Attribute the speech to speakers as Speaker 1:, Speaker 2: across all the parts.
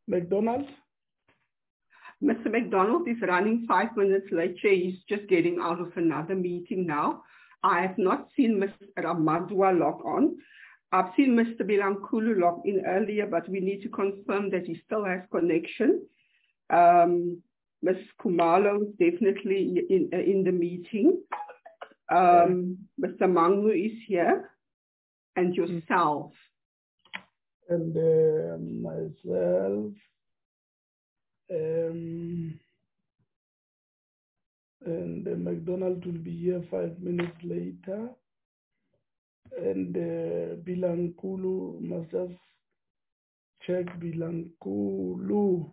Speaker 1: McDonald?
Speaker 2: Mr. McDonald is running 5 minutes late. Chair, he's just getting out of another meeting now. I have not seen Mr. Ramadwa log on. I've seen Mr. Bilankulu log in earlier, but we need to confirm that he still has connection. Ms. Kumalo is definitely in the meeting. Mr. Mangu is here, and yourself.
Speaker 1: And myself. And McDonald will be here 5 minutes later. And Bilankulu must just check Bilankulu.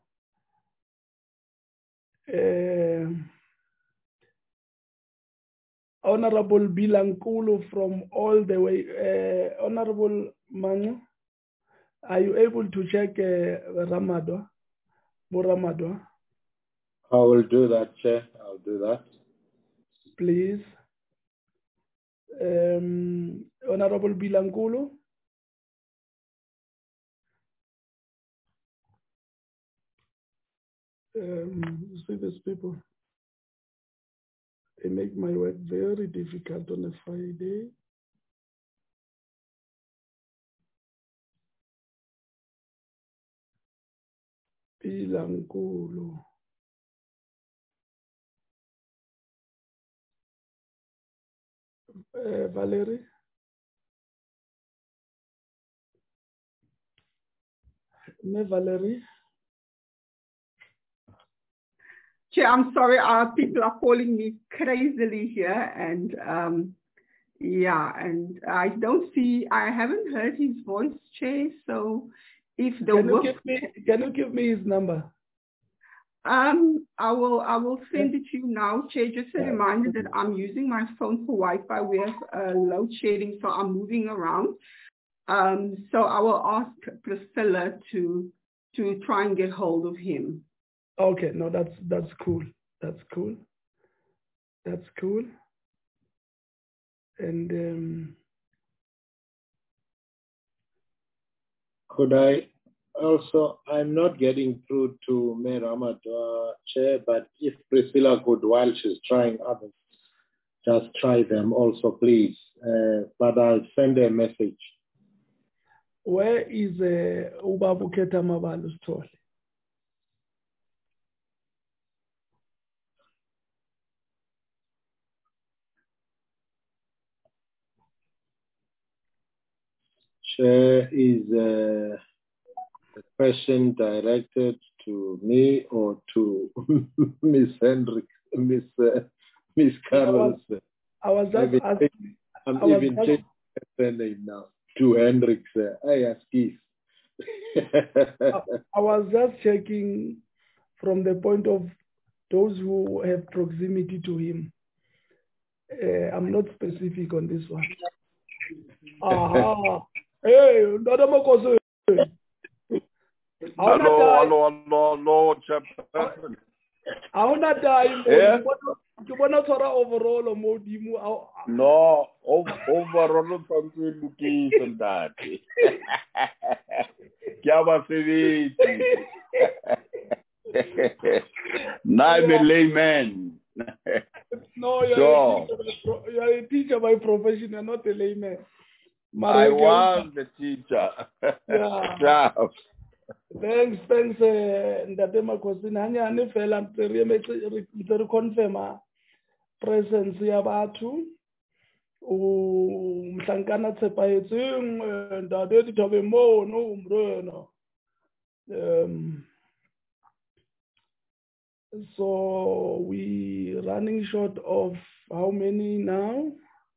Speaker 1: Honorable Bilankulu from all the way. Honorable Manu, are you able to check Ramadwa? Ramadwa?
Speaker 3: I will do that, Chair. I'll do that.
Speaker 1: Please. Honorable Bilankulu. See these people. They make my work very difficult on a Friday. Bilankulu. Valerie? Valerie?
Speaker 2: Chair, I'm sorry, people are calling me crazily here, and I don't see, I haven't heard his voice, Chair, so if the
Speaker 1: can you give me his number?
Speaker 2: I will send it to you now, Chair. Just a reminder that I'm using my phone for Wi-Fi. We have load shedding, so I'm moving around. So I will ask Priscilla to try and get hold of him.
Speaker 1: Okay, no, that's cool. That's cool. That's cool. And
Speaker 3: could I also, I'm not getting through to Mayor Ramadwa, Chair, but if Priscilla could, while she's trying others, just try them also, please. But I'll send a message.
Speaker 1: Where is Ubabuketa Mabalu's toll?
Speaker 3: Chair, is a question directed to me or to Miss Hendricks, Miss Carroll?
Speaker 1: I was just asking.
Speaker 3: I'm even changing her name now to Hendricks. I ask Keith.
Speaker 1: I was just checking from the point of those who have proximity to him. I'm not specific on this one. Aha. Hey, Ndadamakose.
Speaker 4: Hello, Chairperson.
Speaker 1: I want to die. You want to talk overall or more?
Speaker 4: No, overall, something looking at that. Now I'm a layman.
Speaker 1: No, you're a teacher by profession. You're not a layman.
Speaker 4: I was the teacher.
Speaker 1: Yeah. Thanks, Ndadamakose. Hanyane fela mteri confirm presence ya batho. Mhlankana tshepahetseng ntate dithabe mono umrena. So we running short of how many now?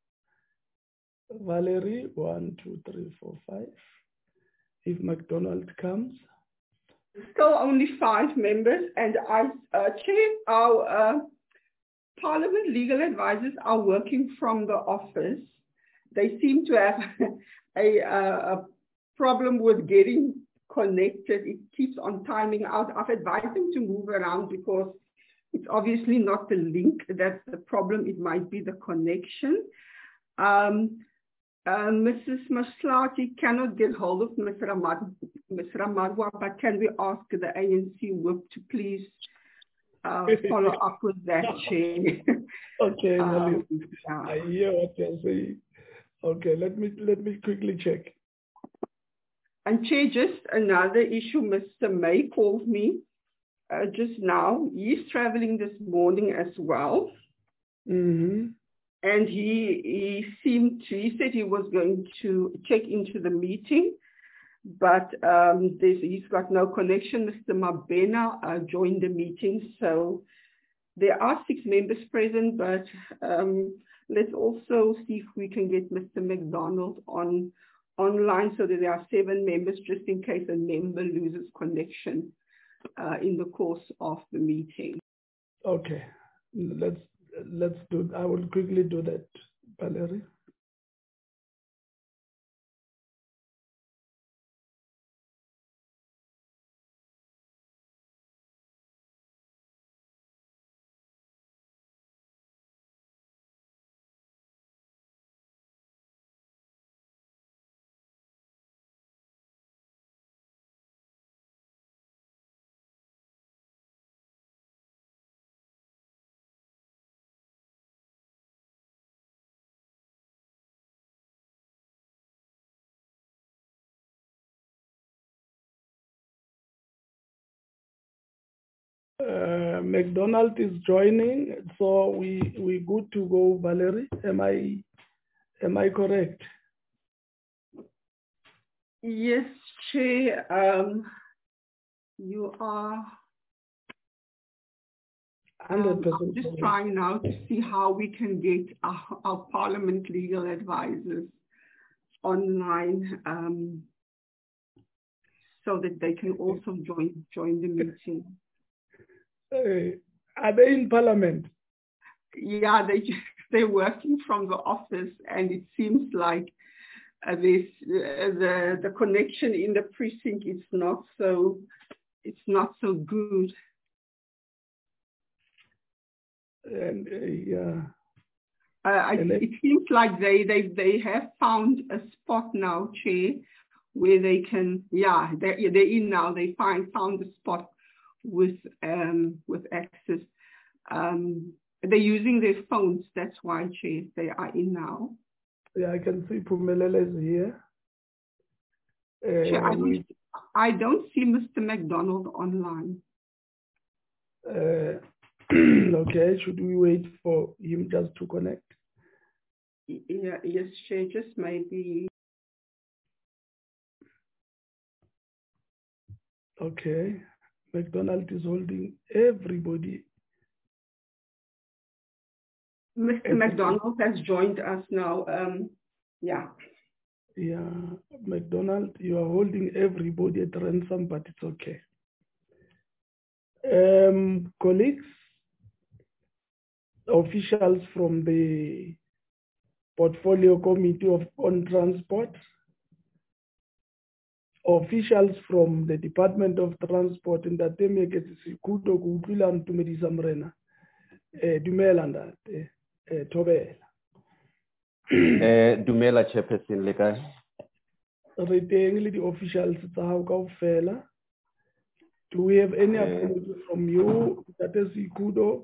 Speaker 1: Valerie, 1, 2, 3, 4, 5. If McDonald comes.
Speaker 2: Still only 5 members, and I Chair, our Parliament legal advisors are working from the office. They seem to have a problem with getting connected. It keeps on timing out. I've advised them to move around because it's obviously not the link that's the problem. It might be the connection. Mrs. Maslati cannot get hold of Ms. Ramadwa, but can we ask the ANC whip to please follow up with that, Chair?
Speaker 1: Okay,
Speaker 2: Yeah.
Speaker 1: I hear what you're saying. Okay, let me quickly check.
Speaker 2: And Chair, just another issue. Mr. May called me just now. He's traveling this morning as well.
Speaker 1: Mm-hmm.
Speaker 2: And he said he was going to check into the meeting, but he's got no connection. Mr. Mabena joined the meeting, so there are 6 members present, but let's also see if we can get Mr. McDonald online so that there are 7 members, just in case a member loses connection in the course of the meeting.
Speaker 1: Okay, let's do. I will quickly do that, Valerie. McDonald is joining, so we good to go, Valerie. Am I correct?
Speaker 2: Yes, Chair. You are
Speaker 1: 100%.
Speaker 2: just trying now to see how we can get our Parliament legal advisors online so that they can also join the meeting.
Speaker 1: Are they in Parliament?
Speaker 2: Yeah, they're working from the office, and it seems like the connection in the precinct is not so good.
Speaker 1: And yeah.
Speaker 2: It seems like they have found a spot now, Chair, where they can. Yeah, they're in now. They found a spot with access. They're using their phones. That's why, Chair, they are in now.
Speaker 1: Yeah, I can see Pumelele is here.
Speaker 2: Chair, I don't see Mr. McDonald online.
Speaker 1: Okay, should we wait for him just to connect?
Speaker 2: Yeah, yes, Chair, just maybe.
Speaker 1: Okay, McDonald is holding everybody.
Speaker 2: Mr. McDonald has joined us now. Yeah.
Speaker 1: Yeah, McDonald, you are holding everybody at ransom, but it's okay. Colleagues, officials from the Portfolio Committee on Transport, officials from the Department of Transport, in the Sikuto Kukwila Ntumedisa Mrena, Dumela Ndate, Tobela.
Speaker 5: Dumela Chairperson le kae?
Speaker 1: Re teng le di-officials tsa hao kaofela. Do we have any apology from you, Ntate Sikudo?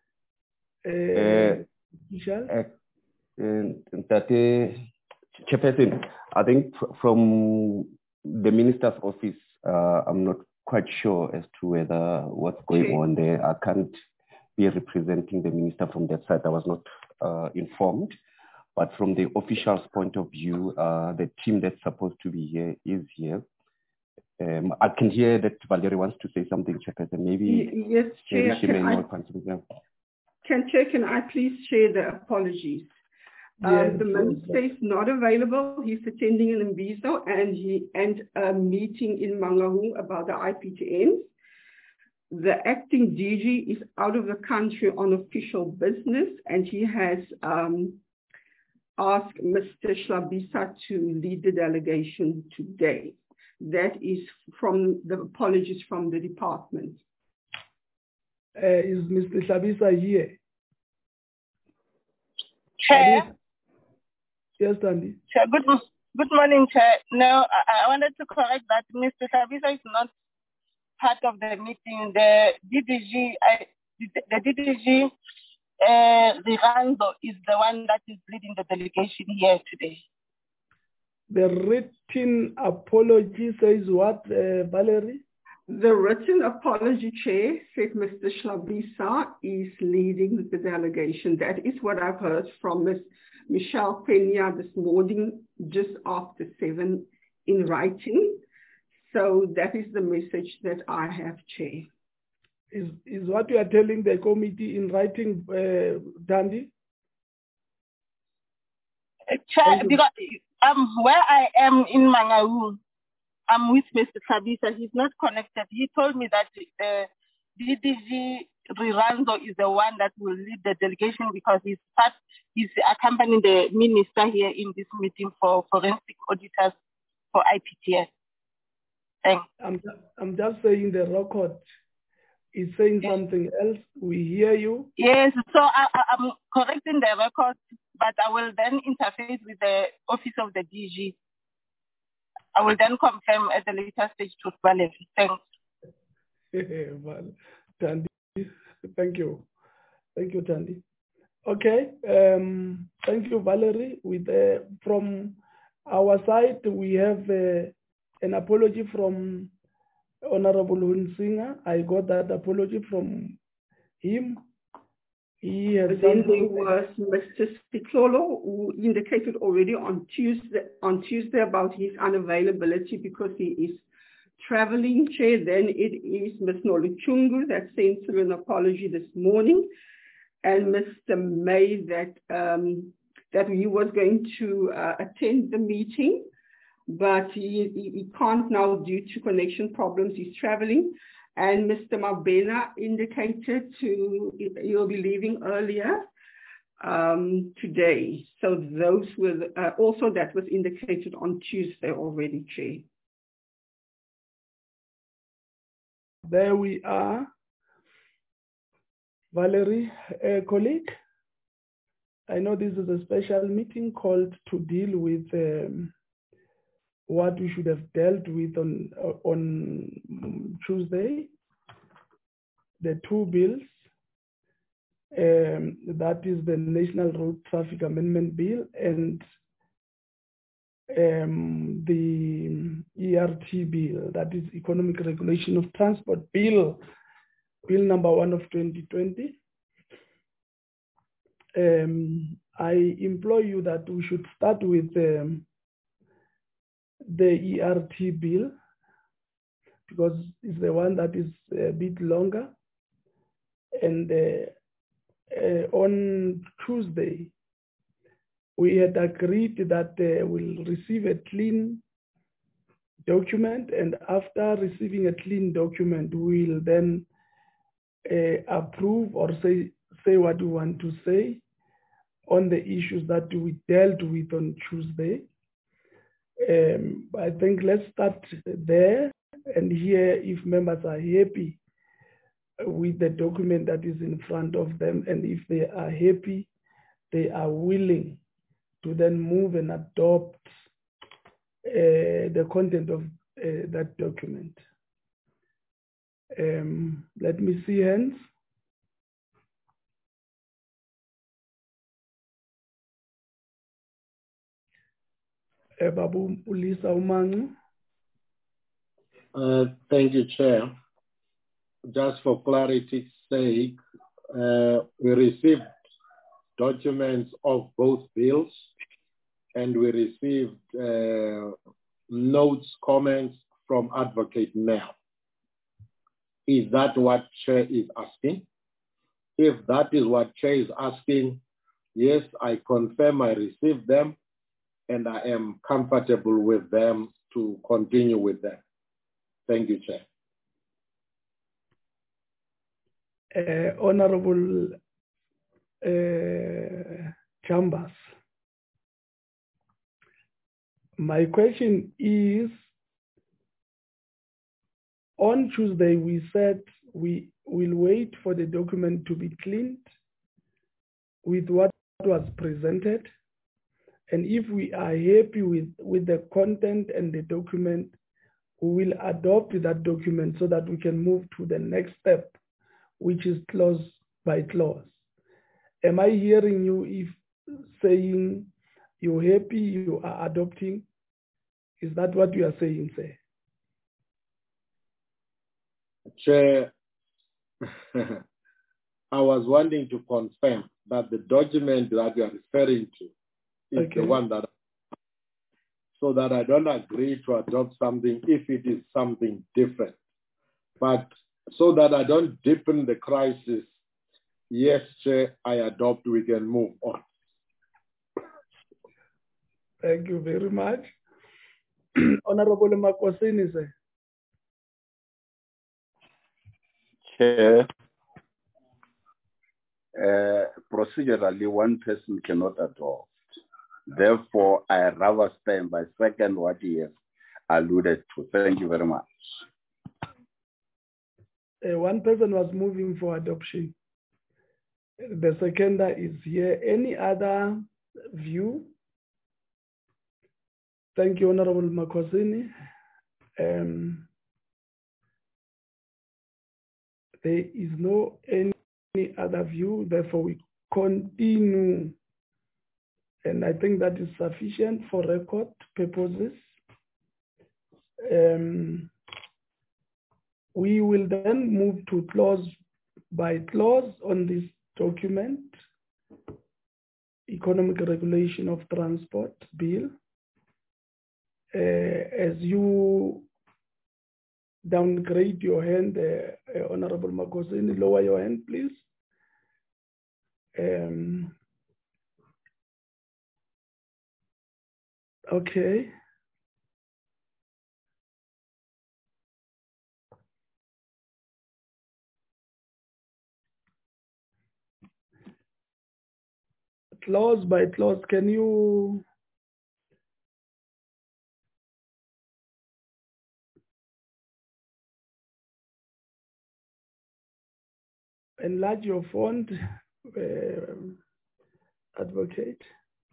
Speaker 5: Chairperson, I think from the Minister's office, I'm not quite sure as to whether what's going on there. I can't be representing the Minister from that side. I was not informed. But from the official's point of view, the team that's supposed to be here is here. I can hear that Valerie wants to say something, Chairperson. Maybe
Speaker 2: yes, Chair.
Speaker 5: maybe she may not
Speaker 2: Can I please share the apologies?
Speaker 1: Yes,
Speaker 2: the Minister is not available. He's attending an Imbizo and a meeting in Mangaung about the IPTNs. The acting DG is out of the country on official business, and he has asked Mr. Shlabisa to lead the delegation today. That is from the apologies from the department.
Speaker 1: Is Mr. Shlabisa here?
Speaker 6: Chair?
Speaker 1: Yes, Tandi.
Speaker 6: Chair, good morning, Chair. No, I wanted to correct that Mr. Thabisa is not part of the meeting. The DDG Rirando is the one that is leading the delegation here today.
Speaker 1: The written apology says what, Valerie?
Speaker 2: The written apology, Chair, said Mr. Thabisa is leading the delegation. That is what I've heard from Ms. Michelle Pena this morning, just after 7 in writing. So that is the message that I have, Chair.
Speaker 1: Is what you are telling the committee in writing, Tandi?
Speaker 6: Chair, because where I am in Mangaung, I'm with Mr. Thabisa. He's not connected. He told me that DDG Rirando is the one that will lead the delegation because he's accompanying the minister here in this meeting for forensic auditors for IPTS. Thanks.
Speaker 1: I'm just saying the record is saying something else. We hear you.
Speaker 6: Yes, so I'm correcting the record, but I will then interface with the office of the DG. I will then confirm at the later stage to Valerie. Thanks.
Speaker 1: Tandi, thank you. Thank you, Tandi. Okay, thank you, Valerie. From our side, we have an apology from Honorable Hunsinger. I got that apology from him.
Speaker 2: Then there was Mr. Siklolo, who indicated already on Tuesday about his unavailability because he is traveling, Chair. Then it is Ms. Noluchungu that sent through an apology this morning, and Mr. May that he was going to attend the meeting, but he can't now due to connection problems. He's traveling. And Mr. Mabena indicated he'll be leaving earlier today. So those were also that was indicated on Tuesday already, Chair.
Speaker 1: There we are. Valerie, colleague, I know this is a special meeting called to deal with what we should have dealt with on Tuesday, the two bills, that is the National Road Traffic Amendment Bill and the ERT bill, that is Economic Regulation of Transport Bill, Bill number 1 of 2020. I implore you that we should start with the ERT bill because it's the one that is a bit longer. And on Tuesday, we had agreed that we'll receive a clean document, and after receiving a clean document, we'll then approve or say what we want to say on the issues that we dealt with on Tuesday. I think let's start there and hear if members are happy with the document that is in front of them, and if they are happy, they are willing to then move and adopt the content of that document. Let me see hands. Babu Ulisa Umangu.
Speaker 3: Thank you, Chair. Just for clarity's sake, we received documents of both bills, and we received notes, comments from Advocate Mel. Is that what Chair is asking? If that is what Chair is asking, yes, I confirm I received them, and I am comfortable with them to continue with them. Thank you, Chair.
Speaker 1: Honorable Chambers, my question is, on Tuesday we said we will wait for the document to be cleaned with what was presented, And if we are happy with the content and the document, we will adopt that document so that we can move to the next step, which is clause by clause. Am I hearing you if saying you're happy, you are adopting? Is that what you are saying, sir?
Speaker 3: Chair, I was wanting to confirm that the document that you are referring to is the one that, so that I don't agree to adopt something if it is something different. But so that I don't deepen the crisis, yes, Chair, I adopt, we can move on.
Speaker 1: Thank you very much. Honorable Makwasini, sir.
Speaker 4: Chair, procedurally, one person cannot adopt. Therefore, I rather stand by second what he has alluded to. Thank you very much.
Speaker 1: One person was moving for adoption. The seconder is here. Any other view? Thank you, Honorable Makwasini. There is no any other view, therefore we continue. And I think that is sufficient for record purposes. We will then move to clause by clause on this document, Economic Regulation of Transport Bill. As you downgrade your hand, Honorable Makwasini, lower your hand, please. Okay. Clause by clause, can you enlarge your font, advocate?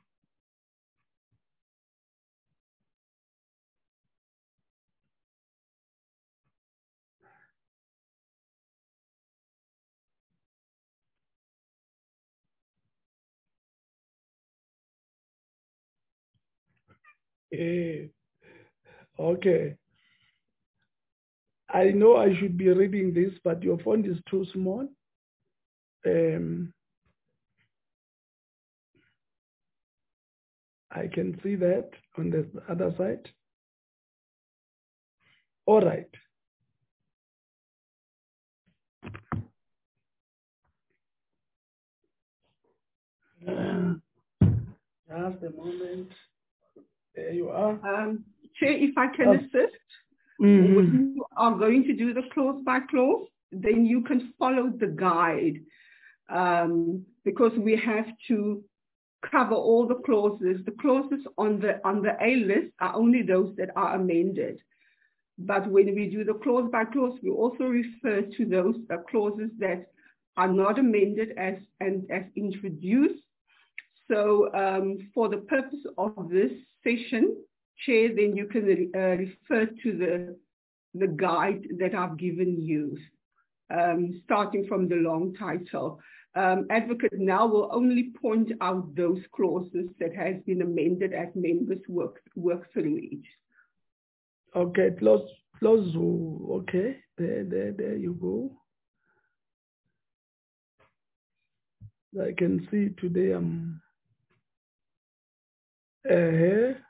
Speaker 1: Okay. I know I should be reading this, but your font is too small. I can see that on the other side. All right. Just a moment. There you are.
Speaker 2: Chair, if I can assist, when you are going to do the clause by clause, then you can follow the guide because we have to cover all the clauses. The clauses on the A list are only those that are amended. But when we do the clause by clause, we also refer to those clauses that are not amended as introduced. So for the purpose of this session, Chair, then you can refer to the guide that I've given you, starting from the long title. Advocate now will only point out those clauses that has been amended as members work through it.
Speaker 1: Okay, clause, okay, there you go. I can see today I'm here.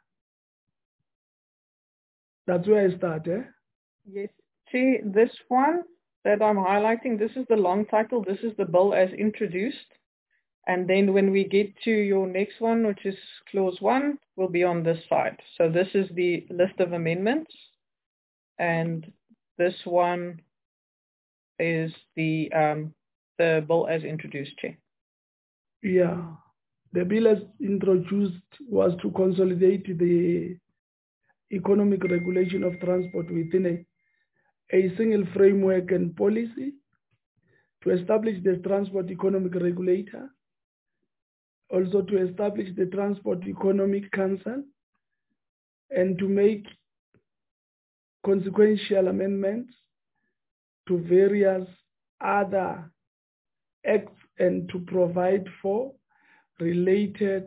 Speaker 1: That's where I start, eh?
Speaker 7: Yes. See, this one that I'm highlighting, this is the long title. This is the bill as introduced. And then when we get to your next one, which is clause 1, will be on this side. So this is the list of amendments. And this one is the bill as introduced, Chair.
Speaker 1: Yeah. The bill as introduced was to consolidate the economic regulation of transport within a single framework and policy, to establish the transport economic regulator, also to establish the Transport Economic Council and to make consequential amendments to various other acts and to provide for related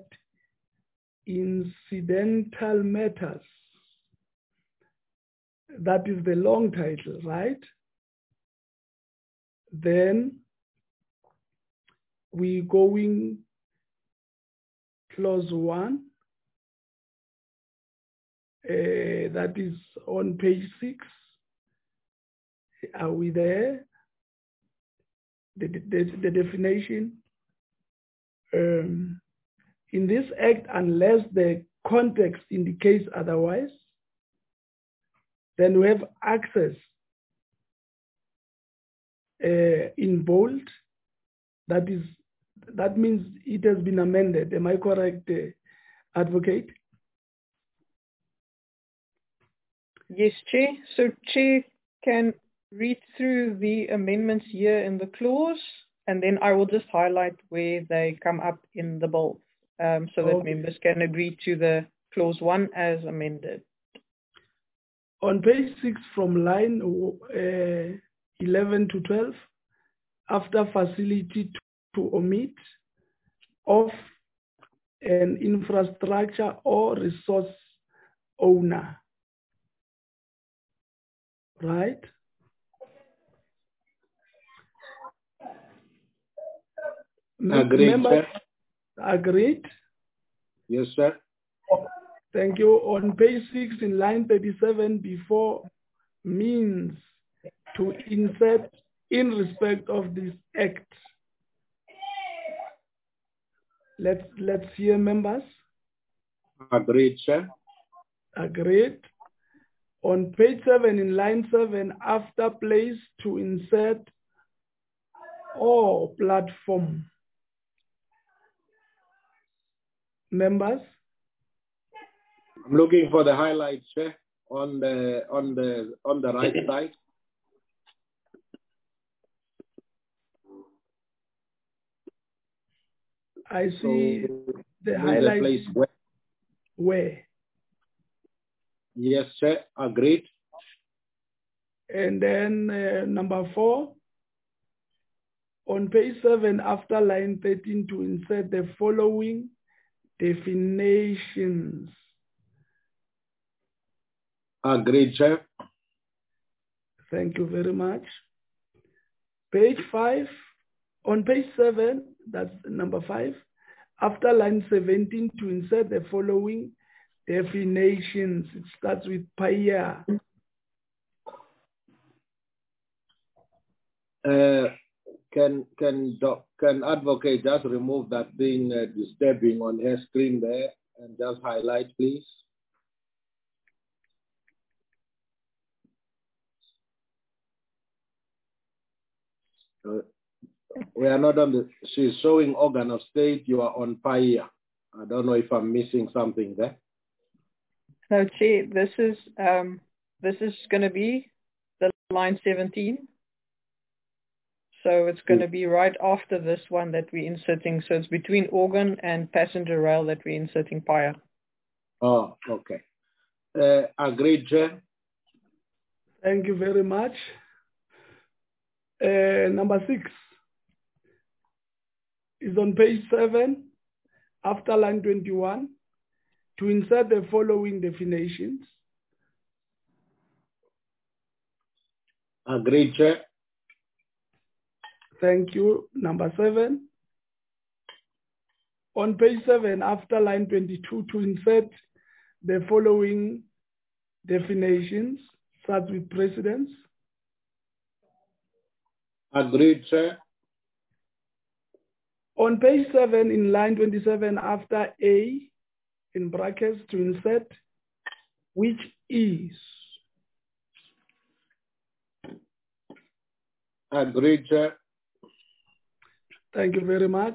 Speaker 1: incidental matters. That is the long title, right? Then we going clause 1. That is on page 6. Are we there? The definition. In this act, unless the context indicates otherwise, then we have access in bold. That means it has been amended. Am I correct, Advocate?
Speaker 7: Yes, Chair. So Chair can read through the amendments here in the clause, and then I will just highlight where they come up in the bill, so that members can agree to the clause 1 as amended.
Speaker 1: On page 6 from line 11 to 12, after facility to omit of an infrastructure or resource owner, right?
Speaker 3: Agreed, sir.
Speaker 1: Agreed?
Speaker 3: Yes, sir.
Speaker 1: Thank you. On page 6 in line 37, before means to insert in respect of this act. Let's hear members.
Speaker 3: Agreed, sir.
Speaker 1: Agreed. On page 7 in line 7, after place to insert or platform. Members?
Speaker 3: I'm looking for the highlights, sir, on the right side.
Speaker 1: I see the highlights. Where?
Speaker 3: Yes, sir. Agreed.
Speaker 1: And then number 4, on page 7, after line 13, to insert the following definitions.
Speaker 3: Agreed, sir.
Speaker 1: Thank you very much. Page 5, on page 7, that's number 5, after line 17, to insert the following definitions. It starts with PAIA.
Speaker 3: Can advocate just remove that thing disturbing on her screen there and just highlight, please? We are not on the, she's showing organ of state, you are on PAIA. I don't know if I'm missing something there.
Speaker 7: No, Chair, this is going to be the line 17. So it's going to be right after this one that we're inserting. So it's between organ and passenger rail that we're inserting PAIA.
Speaker 3: Oh, okay. Agreed, Chair.
Speaker 1: Thank you very much. Number 6 is on page 7, after line 21, to insert the following definitions.
Speaker 3: Agreed, Chair.
Speaker 1: Thank you. Number 7. On page 7, after line 22, to insert the following definitions, start with precedence.
Speaker 3: Agreed, sir.
Speaker 1: On page 7, in line 27, after A, in brackets, to insert which is.
Speaker 3: Agreed, sir.
Speaker 1: Thank you very much.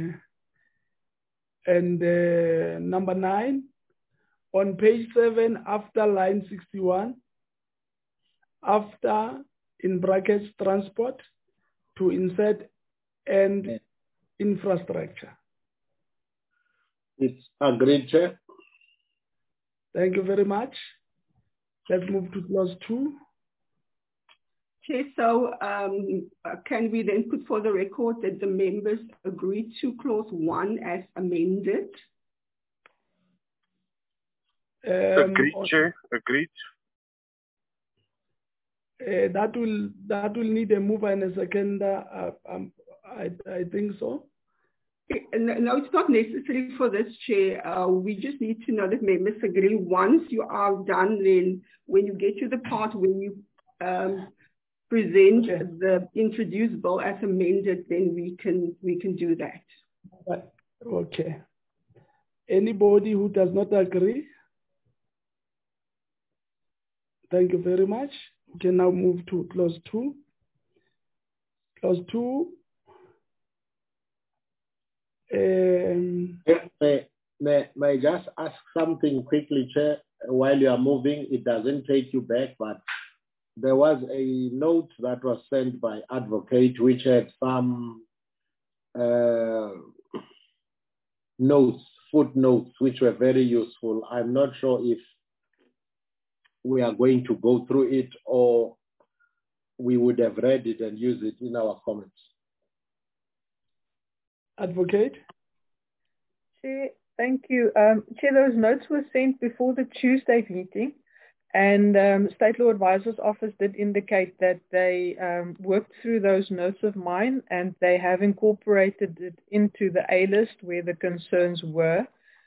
Speaker 1: Number 9, on page 7, after line 61, after, in brackets, transport, to insert and infrastructure.
Speaker 3: It's agreed, Chair.
Speaker 1: Thank you very much. Let's move to clause 2.
Speaker 2: Chair, so can we then put for the record that the members agreed to clause 1 as amended?
Speaker 8: Agreed, Chair. Agreed.
Speaker 1: That will need a mover and a seconder. I think so.
Speaker 2: No, it's not necessary for this, Chair. We just need to know that members agree. Once you are done, then when you get to the part where you present the introduced bill as amended, then we can do that.
Speaker 1: Okay. Anybody who does not agree? Thank you very much. We can now move to clause 2. Clause 2.
Speaker 3: May I just ask something quickly, Chair? While you are moving, it doesn't take you back, but there was a note that was sent by advocate which had some footnotes, which were very useful. I'm not sure if we are going to go through it or we would have read it and use it in our comments.
Speaker 1: Advocate?
Speaker 7: Chair, thank you. Chair, those notes were sent before the Tuesday meeting, and State Law Advisor's Office did indicate that they worked through those notes of mine and they have incorporated it into the A list where the concerns were.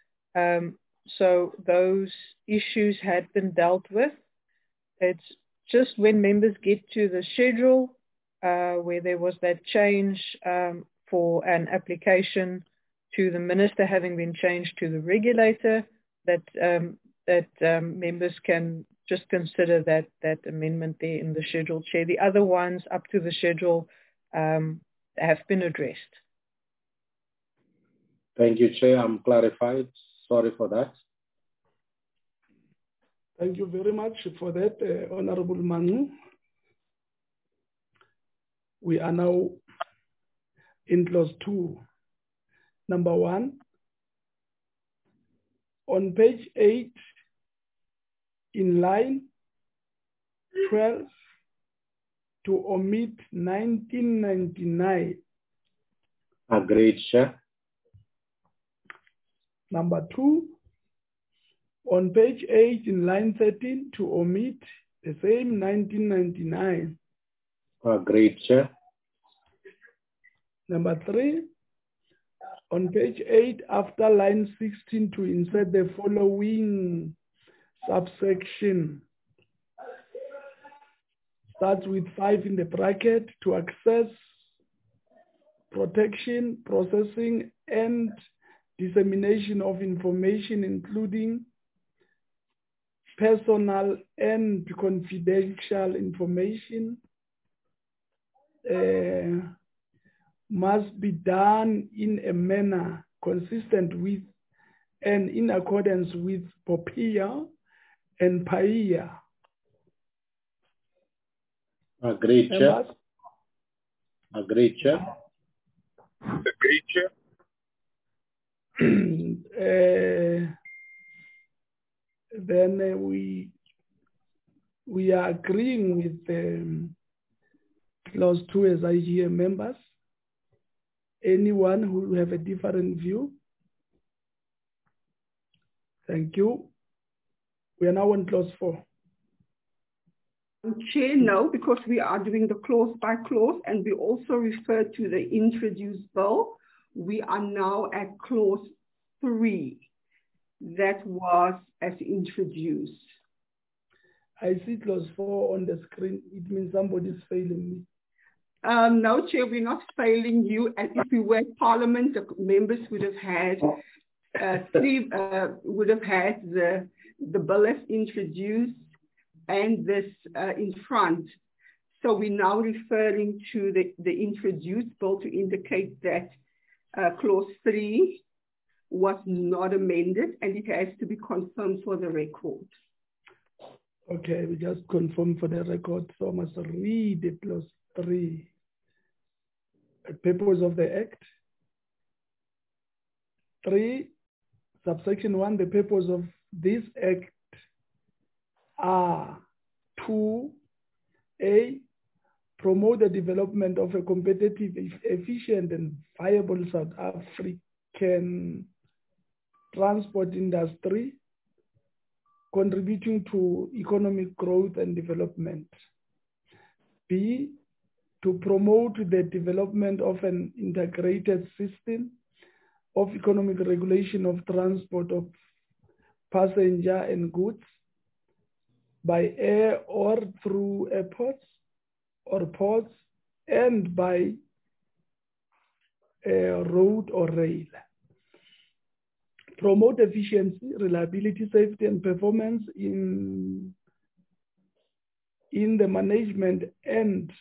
Speaker 7: So those issues had been dealt with. It's just when members get to the schedule where there was that change for an application to the minister having been changed to the regulator, that members can just consider that amendment there in the schedule, Chair. The other ones up to the schedule have been addressed.
Speaker 3: Thank you, Chair. I'm clarified. Sorry for that.
Speaker 1: Thank you very much for that, Honorable Manu. We are now in clause 2. Number 1, on page 8, in line 12, to omit 1999.
Speaker 3: Agreed, Chair.
Speaker 1: Number 2, on page 8, in line 13, to omit the same 1999.
Speaker 3: Agreed, Chair.
Speaker 1: Number 3, on page 8, after line 16, to insert the following subsection. Starts with 5 in the bracket, to access, protection, processing, and dissemination of information, including personal and confidential information, must be done in a manner consistent with and in accordance with POPIA and PAIA.
Speaker 3: Agreed, Chair. Agreed, Chair.
Speaker 8: Agreed, Chair.
Speaker 1: Then we are agreeing with clause 2 as IGA members. Anyone who have a different view? Thank you. We are now on clause 4.
Speaker 2: Chair, no, because we are doing the clause by clause and we also refer to the introduced bill. We are now at clause 3. That was as introduced.
Speaker 1: I see clause 4 on the screen. It means somebody's failing me.
Speaker 2: No, Chair, we're not failing you. And if we were at Parliament, the members would have had the bill as introduced and this in front. So we're now referring to the introduced bill to indicate that clause 3 was not amended and it has to be confirmed for the record.
Speaker 1: Okay, we just confirm for the record. So I must read the clause 3. The purpose of the Act. 3. Subsection 1, the purpose of this act are to A, promote the development of a competitive, efficient, and viable South African transport industry, contributing to economic growth and development. B, to promote the development of an integrated system of economic regulation of transport of passenger and goods by air or through airports or ports and by road or rail. Promote efficiency, reliability, safety, and performance in the management and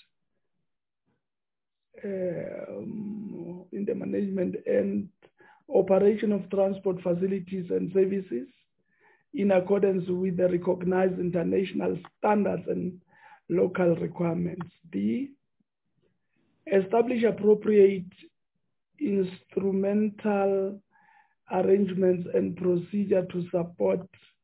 Speaker 1: operation of transport facilities and services in accordance with the recognized international standards and local requirements. D, establish appropriate instrumental arrangements and procedure to support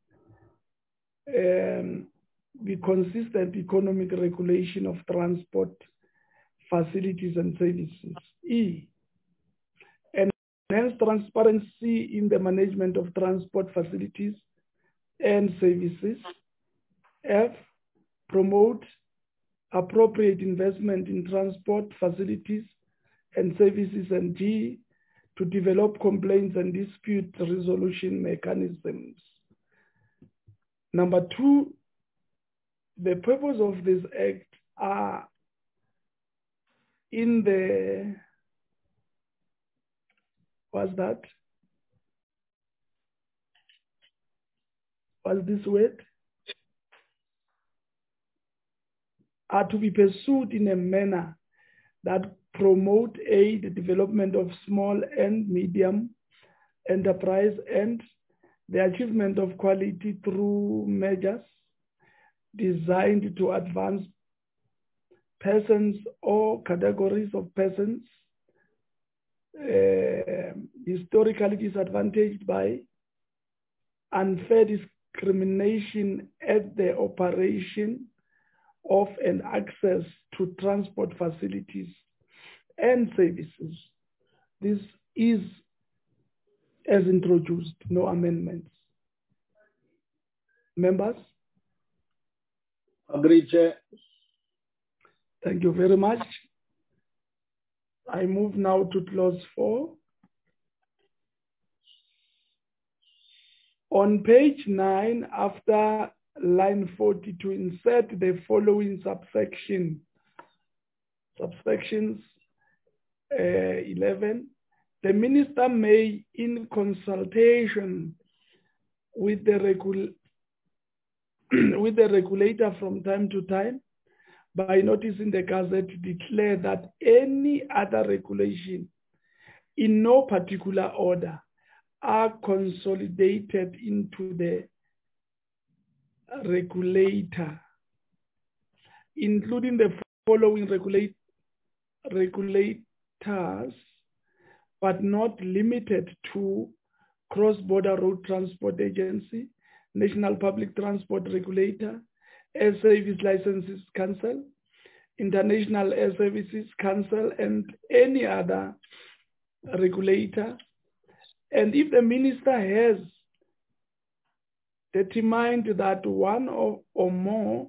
Speaker 1: the consistent economic regulation of transport facilities and services. E, enhance transparency in the management of transport facilities and services. F, promote appropriate investment in transport facilities and services. And G, to develop complaints and dispute resolution mechanisms. Number 2, the purpose of this act are in the, what's that? What's this word? Are to be pursued in a manner that promote the development of small and medium enterprise and the achievement of quality through measures designed to advance persons or categories of persons historically disadvantaged by unfair discrimination at the operation of and access to transport facilities and services. This is as introduced, no amendments. Members?
Speaker 3: Agreed, Chair.
Speaker 1: Thank you very much. I move now to clause 4. On page 9, after line 40, to insert the following subsections 11, the minister may, in consultation with the regulator from time to time, by notice in the Gazette, declare that any other regulation in no particular order are consolidated into the regulator, including the following regulators, but not limited to Cross-Border Road Transport Agency, National Public Transport Regulator, Air Service Licenses Council, International Air Services Council, and any other regulator. And if the minister has determined that one or more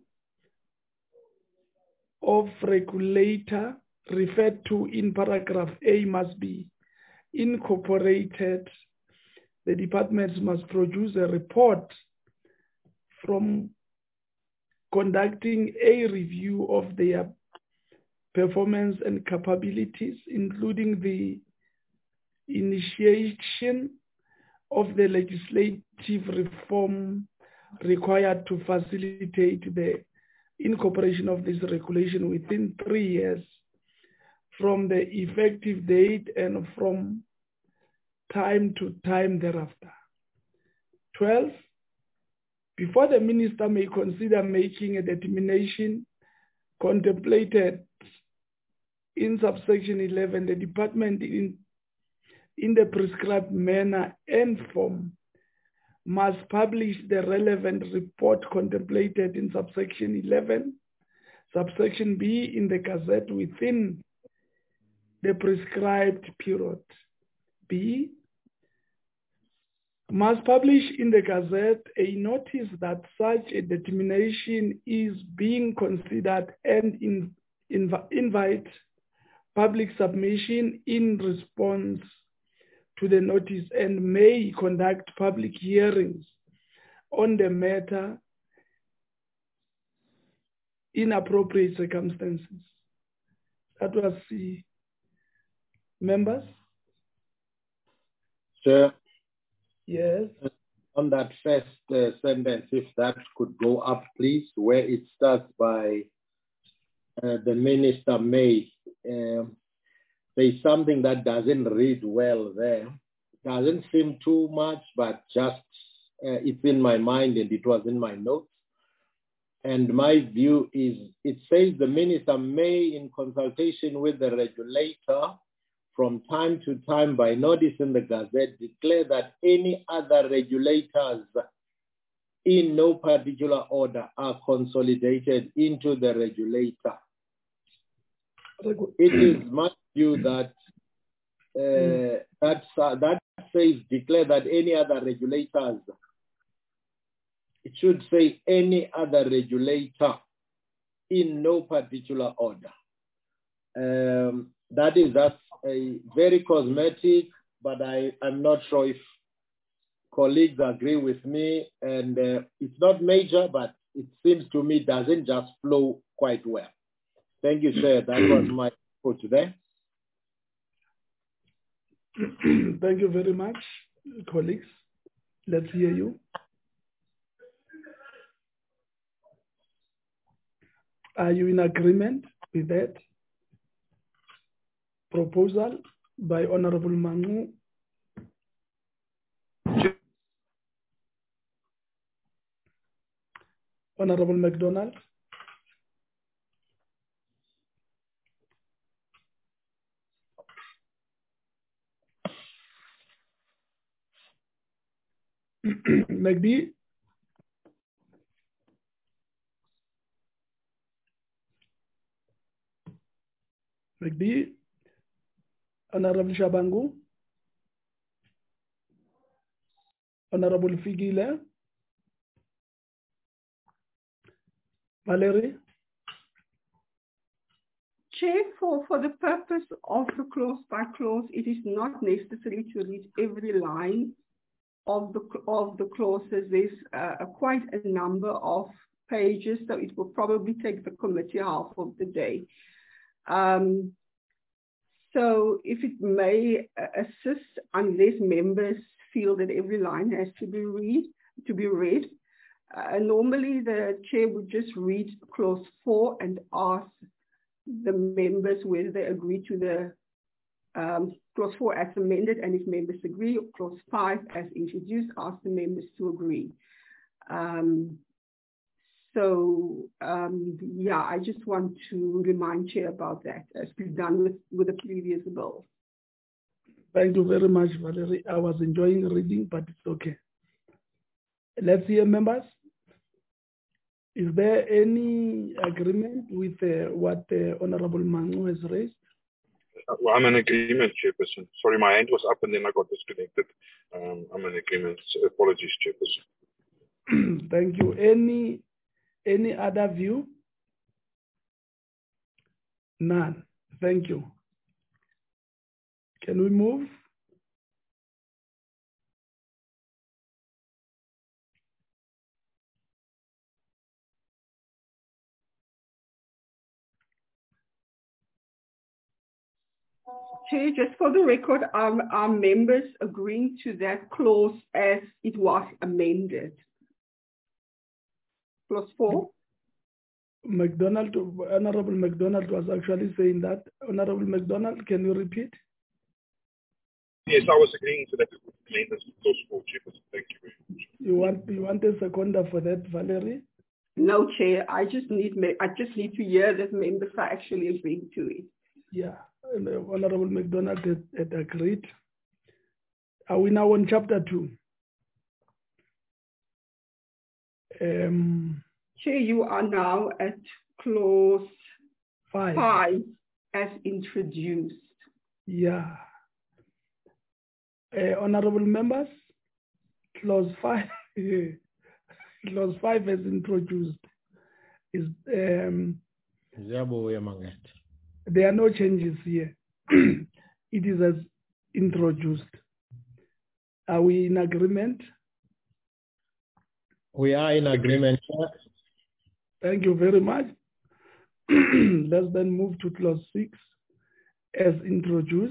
Speaker 1: of regulator referred to in paragraph A must be incorporated, the departments must produce a report from conducting a review of their performance and capabilities, including the initiation of the legislative reform required to facilitate the incorporation of this regulation within 3 years from the effective date and from time to time thereafter. 12, before the minister may consider making a determination contemplated in subsection 11, the department in the prescribed manner and form, must publish the relevant report contemplated in subsection 11, subsection B in the Gazette within the prescribed period. B, must publish in the Gazette a notice that such a determination is being considered and invite public submission in response to the notice, and may conduct public hearings on the matter in appropriate circumstances. That was the members.
Speaker 3: Sir.
Speaker 1: Yes.
Speaker 3: On that first sentence, if that could go up, please, where it starts by the minister may. There's something that doesn't read well there. Doesn't seem too much, but just it's in my mind and it was in my notes. And my view is, it says the minister may, in consultation with the regulator, from time to time by notice in the Gazette, declare that any other regulators in no particular order are consolidated into the regulator. It is my view that that says declare that any other regulators. It should say any other regulator in no particular order. That's a very cosmetic, but I'm not sure if colleagues agree with me. And it's not major, but it seems to me doesn't just flow quite well. Thank you, sir. That was my input today.
Speaker 1: Thank you very much, colleagues. Let's hear you. Are you in agreement with that proposal by Honorable Mangu? Honorable McDonald? McD? McD? Honorable Shabangu? Honorable Figile? Valerie?
Speaker 2: Chair, for the purpose of the clause by clause, it is not necessary to read every line of the clauses. There's quite a number of pages, so it will probably take the committee half of the day. So if it may assist, unless members feel that every line has to be read, normally the chair would just read clause 4 and ask the members whether they agree to the clause 4 as amended, and if members agree, clause 5 as introduced, ask the members to agree. Yeah, I just want to remind Chair about that, as we've done with the previous bill.
Speaker 1: Thank you very much, Valerie. I was enjoying reading, but it's okay. Let's hear members. Is there any agreement with what Honorable Mangu has raised?
Speaker 8: Well, I'm in agreement, Chairperson. Sorry, my hand was up and then I got disconnected. I'm in agreement. Apologies, Chairperson.
Speaker 1: Thank you. Any other view? None. Thank you. Can we move?
Speaker 2: Chair, just for the record, are members agreeing to that clause as it was amended? Clause 4?
Speaker 1: Honorable McDonald was actually saying that. Honorable McDonald, can you repeat?
Speaker 8: Yes, I was agreeing to that amendment clause 4, Chairperson. Thank you very much.
Speaker 1: You want a seconder for that, Valerie?
Speaker 2: No, Chair. I just need to hear that members are actually agreeing to it.
Speaker 1: Yeah, Honorable McDonald had agreed. Are we now on chapter 2?
Speaker 2: Chair, you are now at clause 5 as introduced.
Speaker 1: Yeah. Honorable members, clause 5, clause 5 as introduced is there are no changes here. It is as introduced. Are we in agreement?
Speaker 3: We are in agreement.
Speaker 1: Thank you very much. Let's then move to clause 6 as introduced.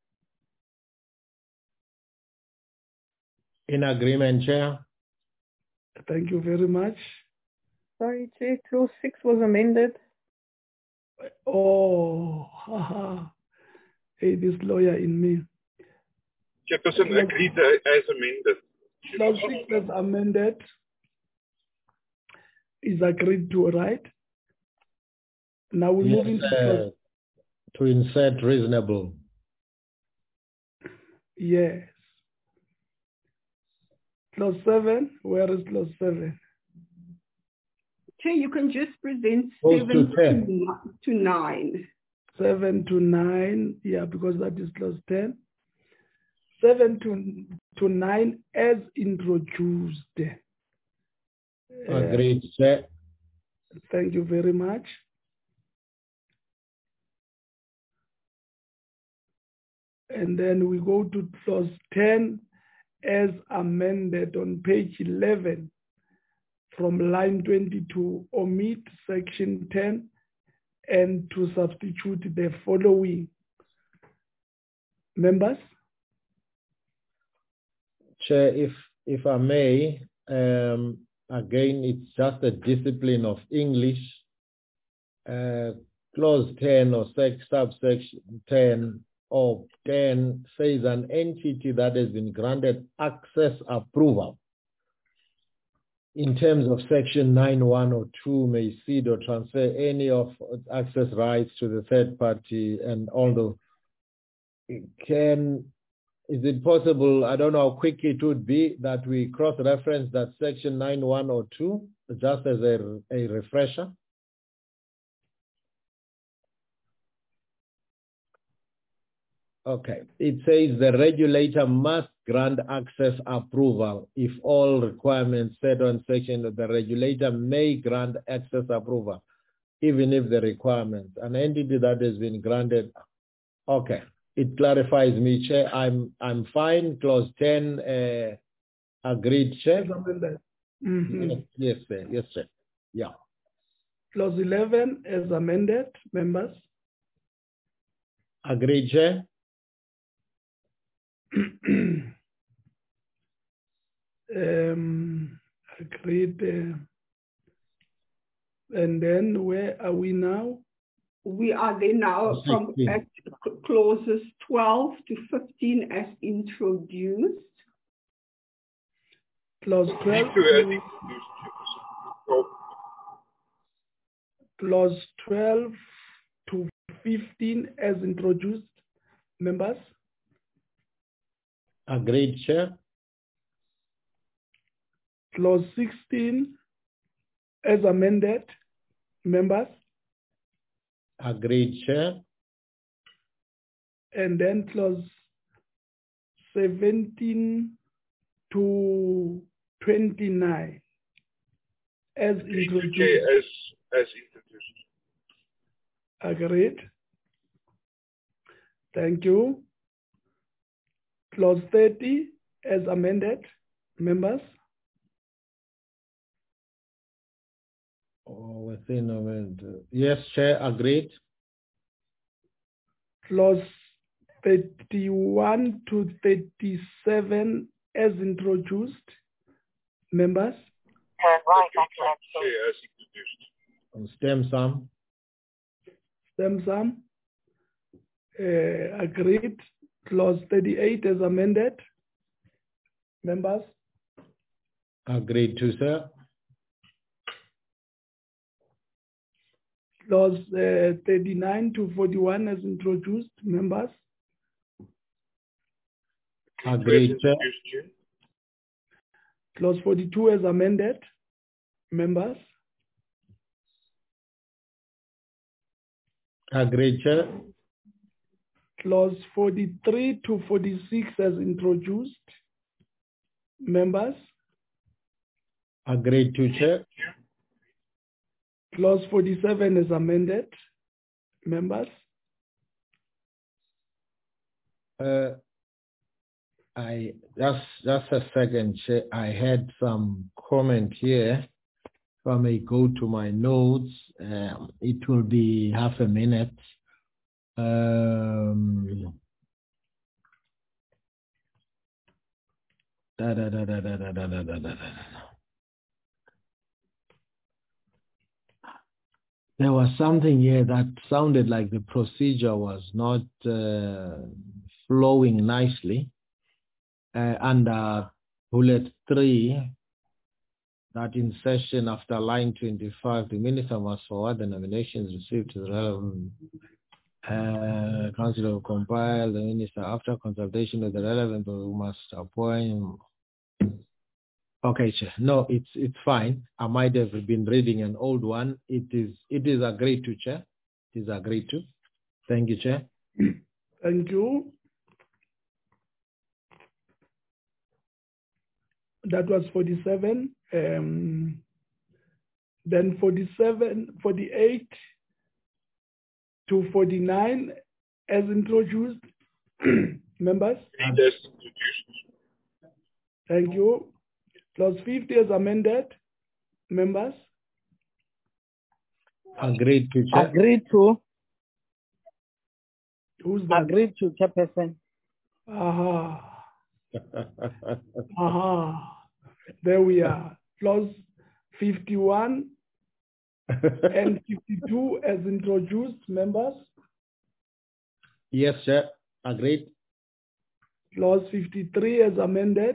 Speaker 3: In agreement, Chair.
Speaker 1: Thank you very much.
Speaker 7: Sorry, Chair, clause 6 was amended.
Speaker 1: Oh, hey, this lawyer in me.
Speaker 8: Chairperson, agreed as amended.
Speaker 1: Clause 6 as amended is agreed to, right? Now we move into clause.
Speaker 3: To insert reasonable.
Speaker 1: Yes. Clause 7, where is clause 7?
Speaker 2: Chair, you can just present
Speaker 3: Goes
Speaker 2: 7 to 9.
Speaker 1: 7 to 9, yeah, because that is clause 10. 7 to 9 as introduced.
Speaker 3: Agreed, Chair.
Speaker 1: Thank you very much. And then we go to clause 10 as amended on page 11 from line 22, omit section 10 and to substitute the following. Members?
Speaker 3: Chair, if I may, again, it's just a discipline of English. Clause 10 or subsection 10 of 10 says an entity that has been granted access approval in terms of section 9(1) or 2 may cede or transfer any of access rights to the third party. And although is it possible, I don't know how quick it would be, that we cross-reference that section 9(1) or 2 just as a refresher? Okay, it says the regulator must grant access approval if all requirements set on section. The regulator may grant access approval, even if the requirements, an entity that has been granted. Okay, it clarifies me, Chair. I'm fine. Clause 10, agreed, Chair.
Speaker 1: Mm-hmm.
Speaker 3: Yes, sir. Yes, sir. Yeah.
Speaker 1: Clause 11 as amended, members.
Speaker 3: Agreed, Chair.
Speaker 1: Agreed. And then where are we now?
Speaker 2: We are there now from at clauses 12 to 15 as introduced.
Speaker 1: Clause 12. Clause 12 to 15 as introduced. Members?
Speaker 3: Agreed, Chair.
Speaker 1: Clause 16 as amended. Members?
Speaker 3: Agreed, Chair.
Speaker 1: And then clause 17 to 29 as introduced.
Speaker 8: As introduced.
Speaker 1: Agreed. Thank you. Clause 30 as amended. Members?
Speaker 3: Within a minute. Yes, Chair, agreed.
Speaker 1: Clause 31 to 37 as introduced. Members?
Speaker 8: Chair, as introduced.
Speaker 3: Stem sum.
Speaker 1: Stem sum. Agreed. Clause 38 as amended. Members?
Speaker 3: Agreed to, sir.
Speaker 1: Clause 39 to 41 as introduced. Members?
Speaker 3: Agreed, Chair.
Speaker 1: Clause 42 as amended. Members?
Speaker 3: Agreed, Chair.
Speaker 1: Clause 43 to 46 as introduced. Members?
Speaker 3: Agreed to, Chair.
Speaker 1: Clause 47 is amended. Members?
Speaker 3: I just a second, Chair. I had some comment here. If I may go to my notes, it will be half a minute. There was something here that sounded like the procedure was not flowing nicely. Under bullet 3, that in session after line 25, the minister must forward the nominations received to the relevant council will compile the minister after consultation with the relevant who must appoint. Okay, Chair. No, it's fine. I might have been reading an old one. It is agreed to, Chair. It is agreed to. Thank you, Chair.
Speaker 1: Thank you. That was 47. Then 47, 48 to 49 as introduced. Members? Thank you. Clause 50 as amended. Members?
Speaker 3: Agreed to, Chair.
Speaker 9: Agreed to.
Speaker 1: Who's that?
Speaker 9: Agreed to, Chairperson.
Speaker 1: Aha. There we are. Clause 51 and 52 as introduced. Members?
Speaker 3: Yes, Chair. Agreed.
Speaker 1: Clause 53 as amended.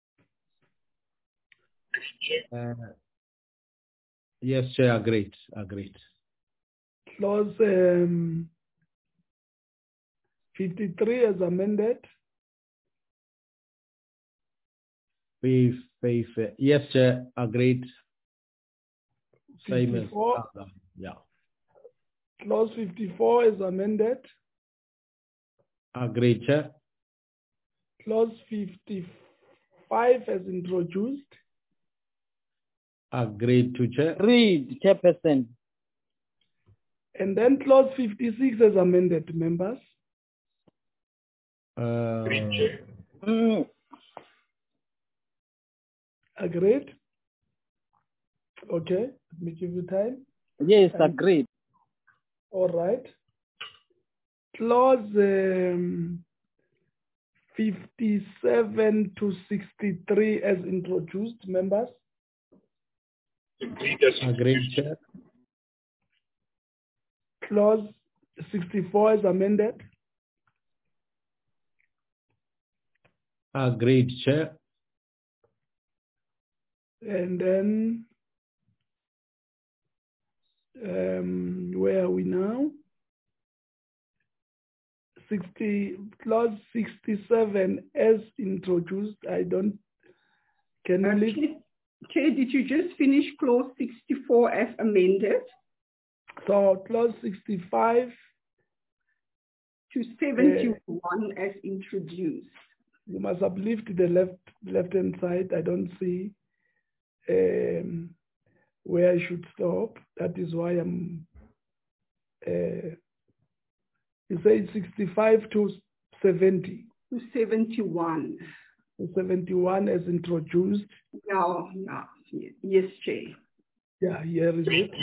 Speaker 3: Yes, Chair. Agreed. Agreed.
Speaker 1: Clause 53 as amended.
Speaker 3: Yes, Chair. Agreed. Same as
Speaker 1: 54.
Speaker 3: yeah.
Speaker 1: Clause 54 is amended.
Speaker 3: Agreed, Chair.
Speaker 1: Clause 55 as introduced.
Speaker 3: Agreed to, Chair.
Speaker 9: Agreed, Chairperson.
Speaker 1: And then clause 56 as amended, members. Agreed? Okay, let me give you time.
Speaker 9: Yes, agreed.
Speaker 1: All right. Clause 57 to 63 as introduced, members.
Speaker 3: Agreed, Chair.
Speaker 1: Clause 64 as amended.
Speaker 3: Agreed, Chair.
Speaker 1: And then, where are we now? Clause 67 as introduced. Can you leave?
Speaker 2: Chair, did you just finish clause 64 as amended?
Speaker 1: So clause 65
Speaker 2: to 71 as introduced.
Speaker 1: You must have lifted the left-hand side. I don't see where I should stop. That is why I'm, you say 65 to 70.
Speaker 2: To 71.
Speaker 1: To 71 as introduced.
Speaker 2: No. Yes, Chair.
Speaker 1: Yeah, here is it.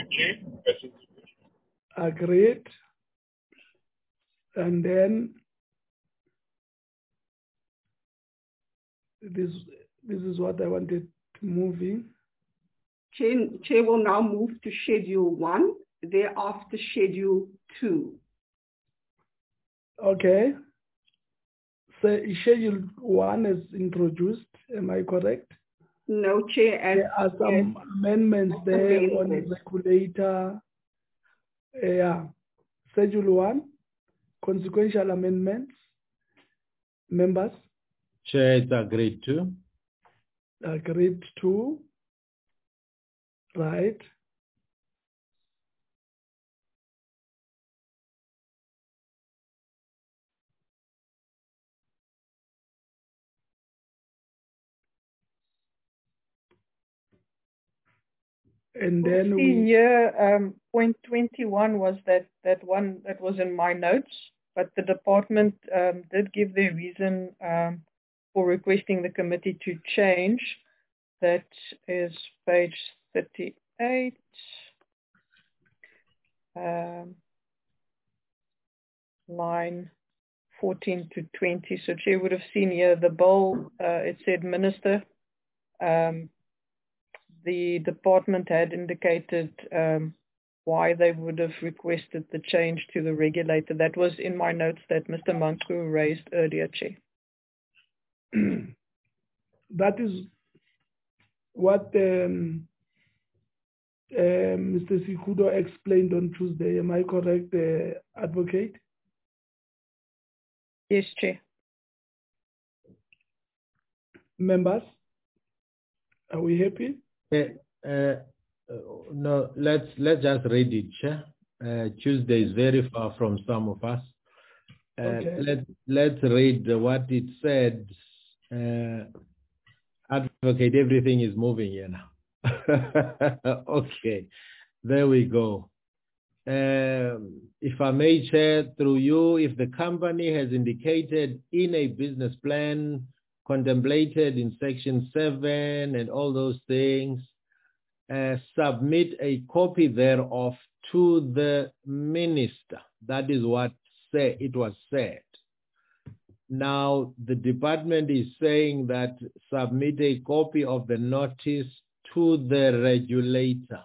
Speaker 1: Agreed. And then this is what I wanted moving.
Speaker 2: Chair will now move to Schedule 1, thereafter Schedule 2.
Speaker 1: Okay. So Schedule 1 is introduced, am I correct?
Speaker 2: No, Chair.
Speaker 1: There are some amendments there on the regulator. Yeah. Schedule 1, consequential amendments. Members?
Speaker 10: Chair, it's agreed to.
Speaker 1: Agreed to. Right. And then
Speaker 7: see here, point 21 was that one that was in my notes, but the department did give their reason for requesting the committee to change. That is page 38. Line 14 to 20. So Chair would have seen here the bill, it said Minister. The department had indicated why they would have requested the change to the regulator. That was in my notes that Mr. Manku raised earlier, Chair.
Speaker 1: That is what Mr. Sikudo explained on Tuesday. Am I correct, Advocate?
Speaker 7: Yes, Chair.
Speaker 1: Members, are we happy?
Speaker 10: No, let's just read it, Chair. Tuesday is very far from some of us.
Speaker 1: Okay.
Speaker 10: Let's read what it said. Advocate, everything is moving here now. Okay, there we go. If I may, Chair, through you, if the company has indicated in a business plan contemplated in section 7 and all those things, submit a copy thereof to the minister. That is what it was said. Now, the department is saying that submit a copy of the notice to the regulator.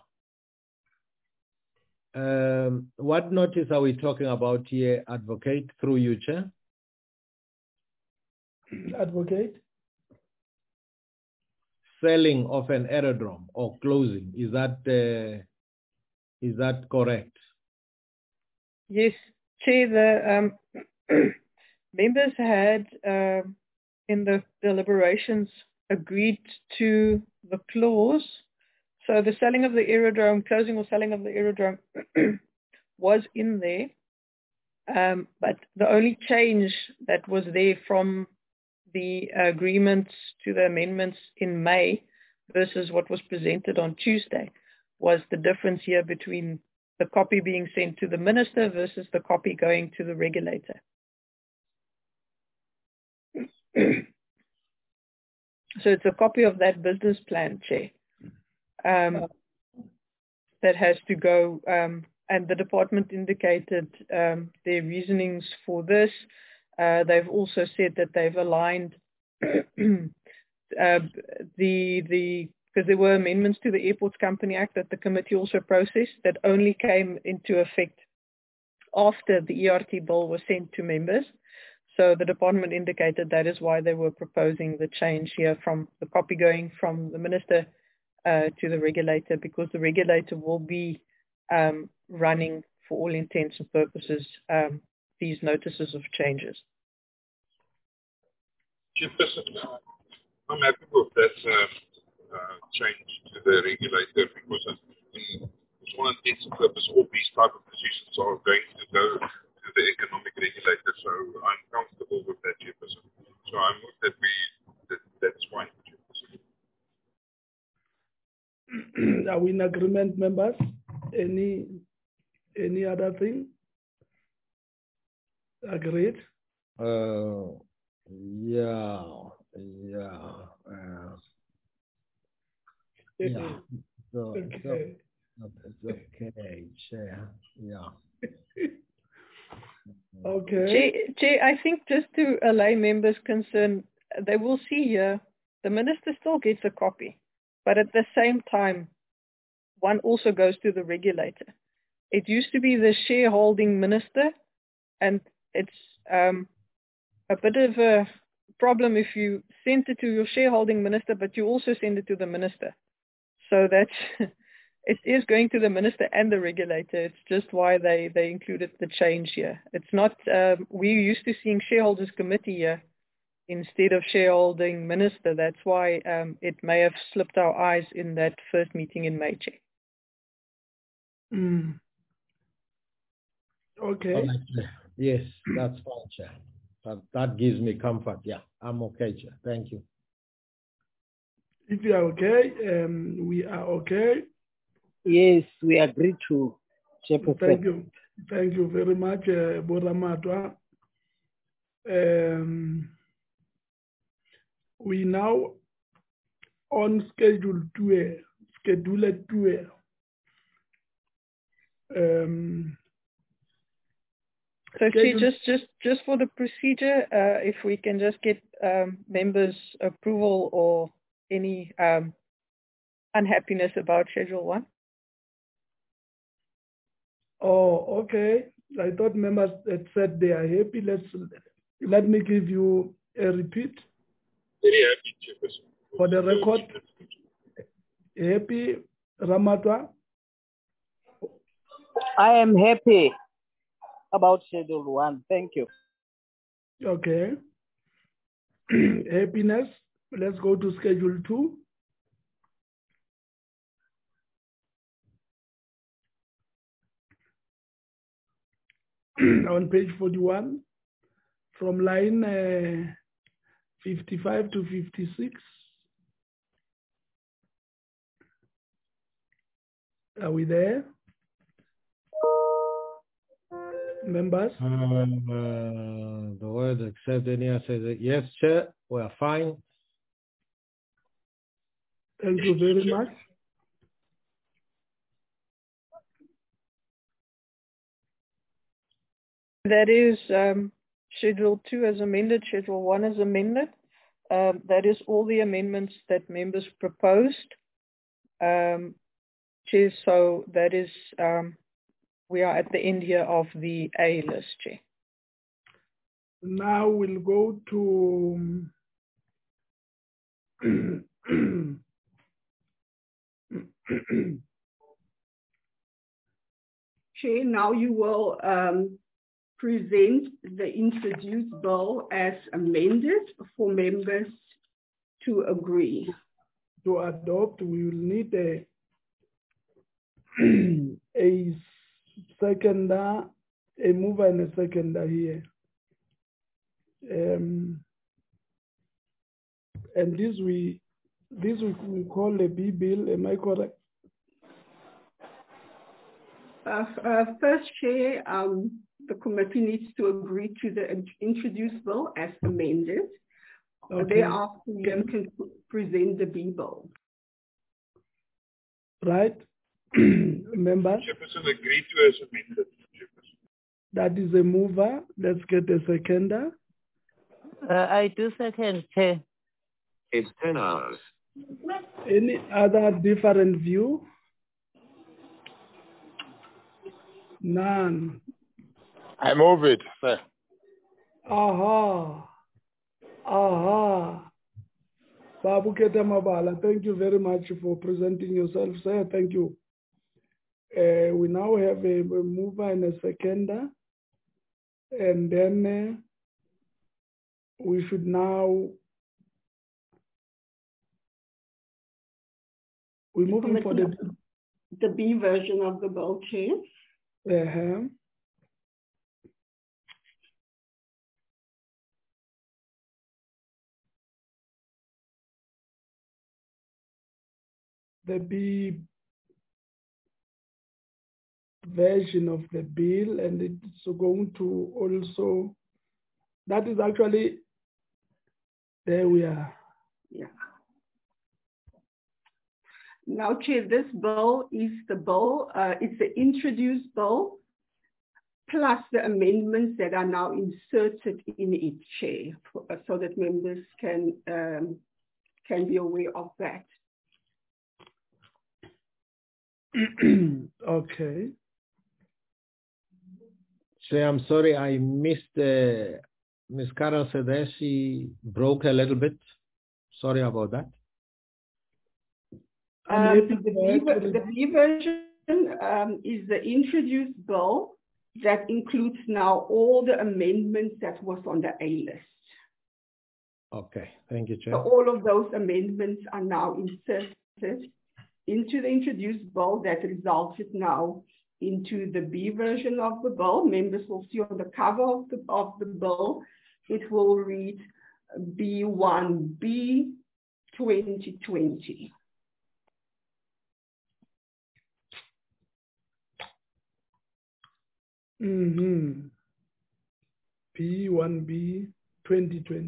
Speaker 10: What notice are we talking about here, Advocate, through you, Chair?
Speaker 1: Advocate?
Speaker 10: Selling of an aerodrome or closing. Is that correct?
Speaker 7: Yes, Chair, the members had in the deliberations agreed to the clause. So the selling of the aerodrome, closing or selling of the aerodrome was in there. But the only change that was there from the agreements to the amendments in May versus what was presented on Tuesday was the difference here between the copy being sent to the minister versus the copy going to the regulator. So it's a copy of that business plan, Chair, that has to go, and the department indicated their reasonings for this. They've also said that they've aligned because there were amendments to the Airports Company Act that the committee also processed that only came into effect after the ERT bill was sent to members. So the department indicated that is why they were proposing the change here from the copy going from the minister to the regulator, because the regulator will be running, for all intents and purposes, these notices of changes.
Speaker 8: Chairperson, I'm happy with that change to the regulator because for all intents and purposes, all these type of decisions are going to go to the economic regulator. So I'm comfortable with that, Chairperson. So I'm with that that's fine, Chairperson.
Speaker 1: Are we in agreement, members? Any other thing? Agreed?
Speaker 10: Yeah. So,
Speaker 1: okay.
Speaker 10: Okay, Chair. Yeah.
Speaker 1: Okay.
Speaker 7: Chair, I think just to allay members' concern, they will see here the minister still gets a copy, but at the same time, one also goes to the regulator. It used to be the shareholding minister, and it's a bit of a problem if you send it to your shareholding minister, but you also send it to the minister. So that's it is going to the minister and the regulator. It's just why they included the change here. It's not, we're used to seeing shareholders committee here instead of shareholding minister. That's why it may have slipped our eyes in that first meeting in May, Chair.
Speaker 1: Okay.
Speaker 10: All right. Yes, that's fine, Chair. That gives me comfort. Yeah, I'm okay, Chair. Thank you.
Speaker 1: If you are okay, we are okay.
Speaker 9: Yes, we agree to, Chairperson.
Speaker 1: Thank you. Thank you very much, Boramatwa. We now on schedule 2.
Speaker 7: So Chair, just for the procedure, if we can just get members' approval or any unhappiness about Schedule 1.
Speaker 1: Oh, okay. I thought members had said they are happy. Let me give you a repeat.
Speaker 8: Very happy, Chairperson.
Speaker 1: For the record, happy, Ramatwa?
Speaker 9: I am happy about Schedule 1. Thank you.
Speaker 1: Okay. Happiness. Let's go to Schedule 2. On page 41, from line 55 to 56. Are we there? Members?
Speaker 10: The word accept any says yes, Chair. We are fine.
Speaker 1: Thank you very much.
Speaker 7: That is Schedule 2 as amended, Schedule 1 as amended. That is all the amendments that members proposed. Chair, so that is, we are at the end here of the A list, Chair.
Speaker 1: Now we'll go to
Speaker 2: Chair, now you will present the introduced bill as amended for members to agree.
Speaker 1: To adopt, we will need a seconder, a mover and a seconder here. And this we call a B bill. Am I correct?
Speaker 2: First, Chair, the committee needs to agree to the introduced bill as amended. Okay. Thereafter, you can present the B bill.
Speaker 1: Right. Members?
Speaker 8: Chairperson agreed to as amended.
Speaker 1: That is a mover. Let's get a seconder.
Speaker 9: I do second, Chair.
Speaker 11: It's 10 hours.
Speaker 1: Any other different view? None.
Speaker 12: I move it, sir.
Speaker 1: Aha. Babu Keta Mabala, thank you very much for presenting yourself, sir. Thank you. We now have a mover and a seconder. And then we should now, we're moving for
Speaker 2: the B version of the bill, Chair.
Speaker 1: The B version of the bill, and it's going to also, that is actually, there we are.
Speaker 2: Yeah. Now, Chair, this bill is the bill, it's the introduced bill, plus the amendments that are now inserted in it, Chair, so that members can be aware of that.
Speaker 1: Okay.
Speaker 10: Chair, I'm sorry, I missed Ms. Carol said that she broke a little bit. Sorry about that.
Speaker 2: The B version is the introduced bill that includes now all the amendments that was on the A list.
Speaker 10: Okay, thank you, Chair.
Speaker 2: So all of those amendments are now inserted into the introduced bill that resulted now into the B version of the bill. Members will see on the cover of the bill, it will read B1B 2020.
Speaker 1: B1B 2020.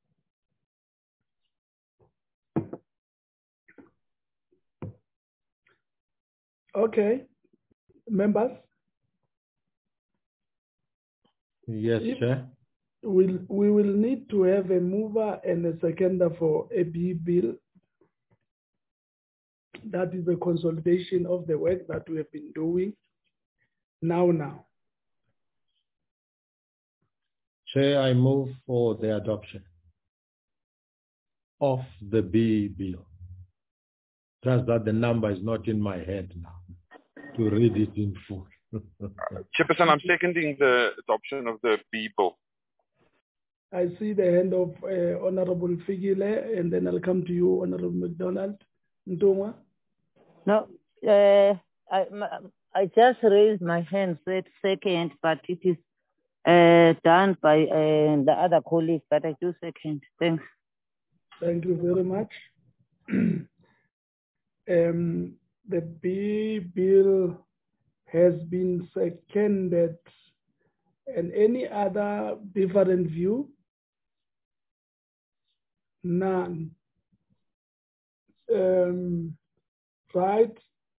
Speaker 1: Okay, members.
Speaker 10: Yes, Chair.
Speaker 1: We will need to have a mover and a seconder for a B bill. That is a consolidation of the work that we have been doing now.
Speaker 10: Chair, I move for the adoption of the B bill. Just that the number is not in my head now to read it in full.
Speaker 8: Chairperson, I'm seconding the adoption of the B bill.
Speaker 1: I see the hand of Honorable Figile, and then I'll come to you, Honorable McDonald. Ntoma?
Speaker 13: No, I just raised my hand, said second, but it is done by the other colleague, but I do second. Thanks.
Speaker 1: Thank you very much. The B bill has been seconded, and any other different view? None. Right.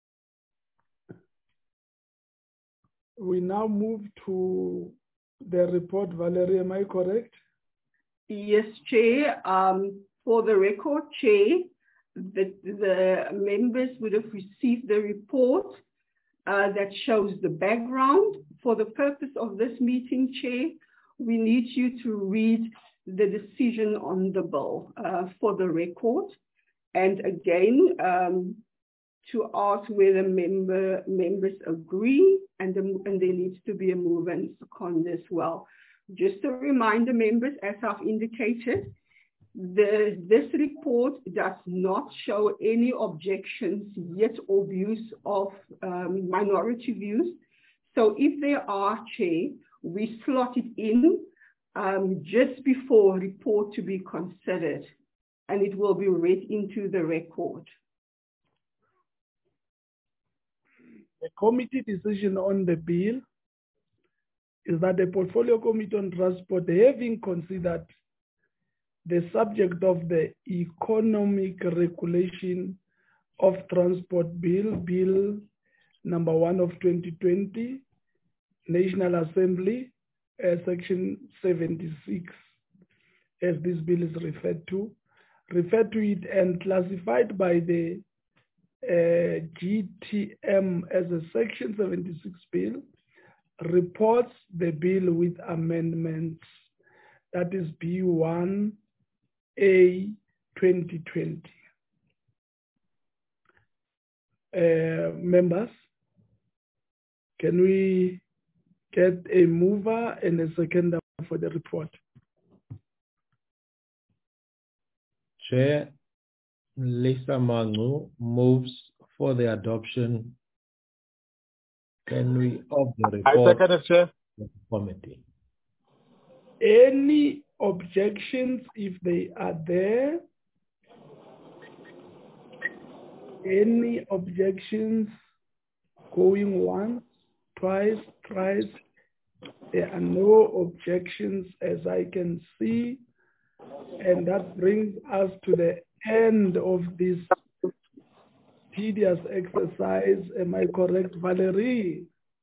Speaker 1: We now move to the report. Valerie, am I correct?
Speaker 2: Yes, Chair. For the record, Chair, the members would have received the report that shows the background. For the purpose of this meeting, Chair, we need you to read the decision on the bill for the record. And again, to ask whether members agree, and there needs to be a move and second as well. Just a reminder, members, as I've indicated, this report does not show any objections yet or views of minority views. So if there are, Chair, we slot it in just before report to be considered, and it will be read into the record.
Speaker 1: The committee decision on the bill is that the Portfolio Committee on Transport, having considered the subject of the Economic Regulation of Transport Bill, Bill number 1 of 2020, National Assembly, Section 76, as this bill is referred to it and classified by the GTM as a Section 76 bill, reports the bill with amendments, that is B1A 2020. Members, can we get a mover and a seconder for the report?
Speaker 10: Chair, Lisa Mangu moves for the adoption. Can we of the report?
Speaker 12: I second it, Chair.
Speaker 10: Committee.
Speaker 1: Any objections, if they are there? Any objections? Going once, twice, thrice? There are no objections as I can see. And that brings us to the end of this tedious exercise. Am I correct, Valerie?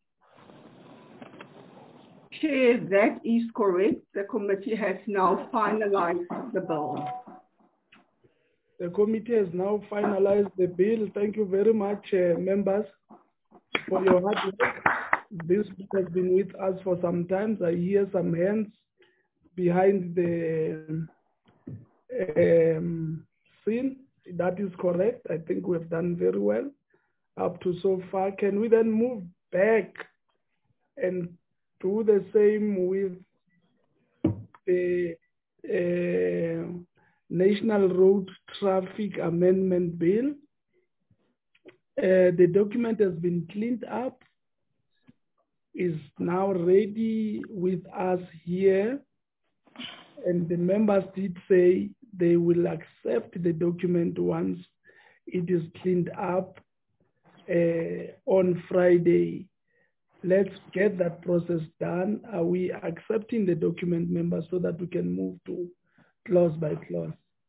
Speaker 2: Chair, that is correct. The committee has now finalized the bill.
Speaker 1: The committee has now finalized the bill. Thank you very much, members, for your hard work. This has been with us for some time. I hear some hands behind the scene. That is correct. I think we have done very well up to so far. Can we then move back and do the same with the National Road Traffic Amendment Bill. The document has been cleaned up, is now ready with us here, and the members did say they will accept the document once it is cleaned up on Friday. Let's get that process done. Are we accepting the document, members, so that we can move to clause by clause?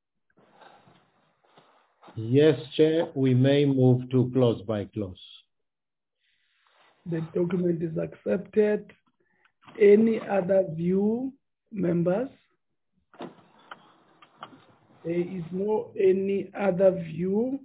Speaker 10: Yes, Chair, we may move to clause by clause.
Speaker 1: The document is accepted. Any other view, members? There is no any other view.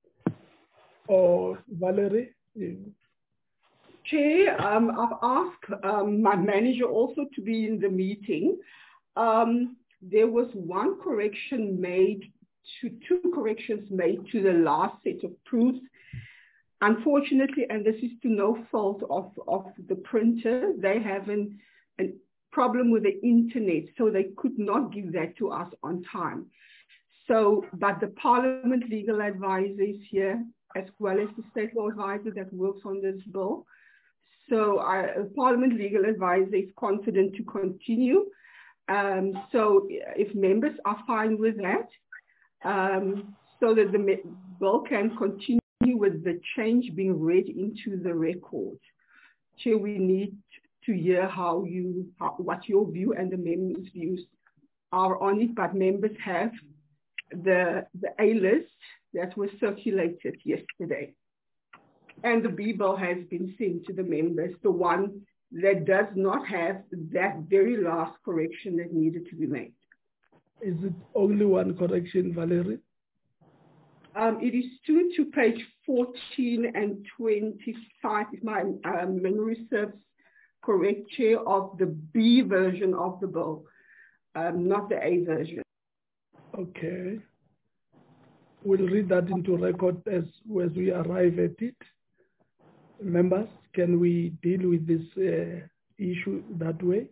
Speaker 1: Or Valerie?
Speaker 2: Chair, I've asked my manager also to be in the meeting. There was two corrections made to the last set of proofs. Unfortunately, and this is to no fault of the printer, they have a problem with the internet, so they could not give that to us on time. So, but the Parliament legal advisor is here, as well as the state law advisor that works on this bill. So Parliament legal advisor is confident to continue. So if members are fine with that, so that the bill can continue with the change being read into the record. Chair, we need to hear what your view and the members' views are on it, but members have the A list that was circulated yesterday. And the B bill has been sent to the members, the one that does not have that very last correction that needed to be made.
Speaker 1: Is it only one correction, Valerie?
Speaker 2: It is to page 14 and 25, if my memory serves correct, Chair, of the B version of the bill, not the A version.
Speaker 1: Okay. We'll read that into record as we arrive at it. Members, can we deal with this issue that way?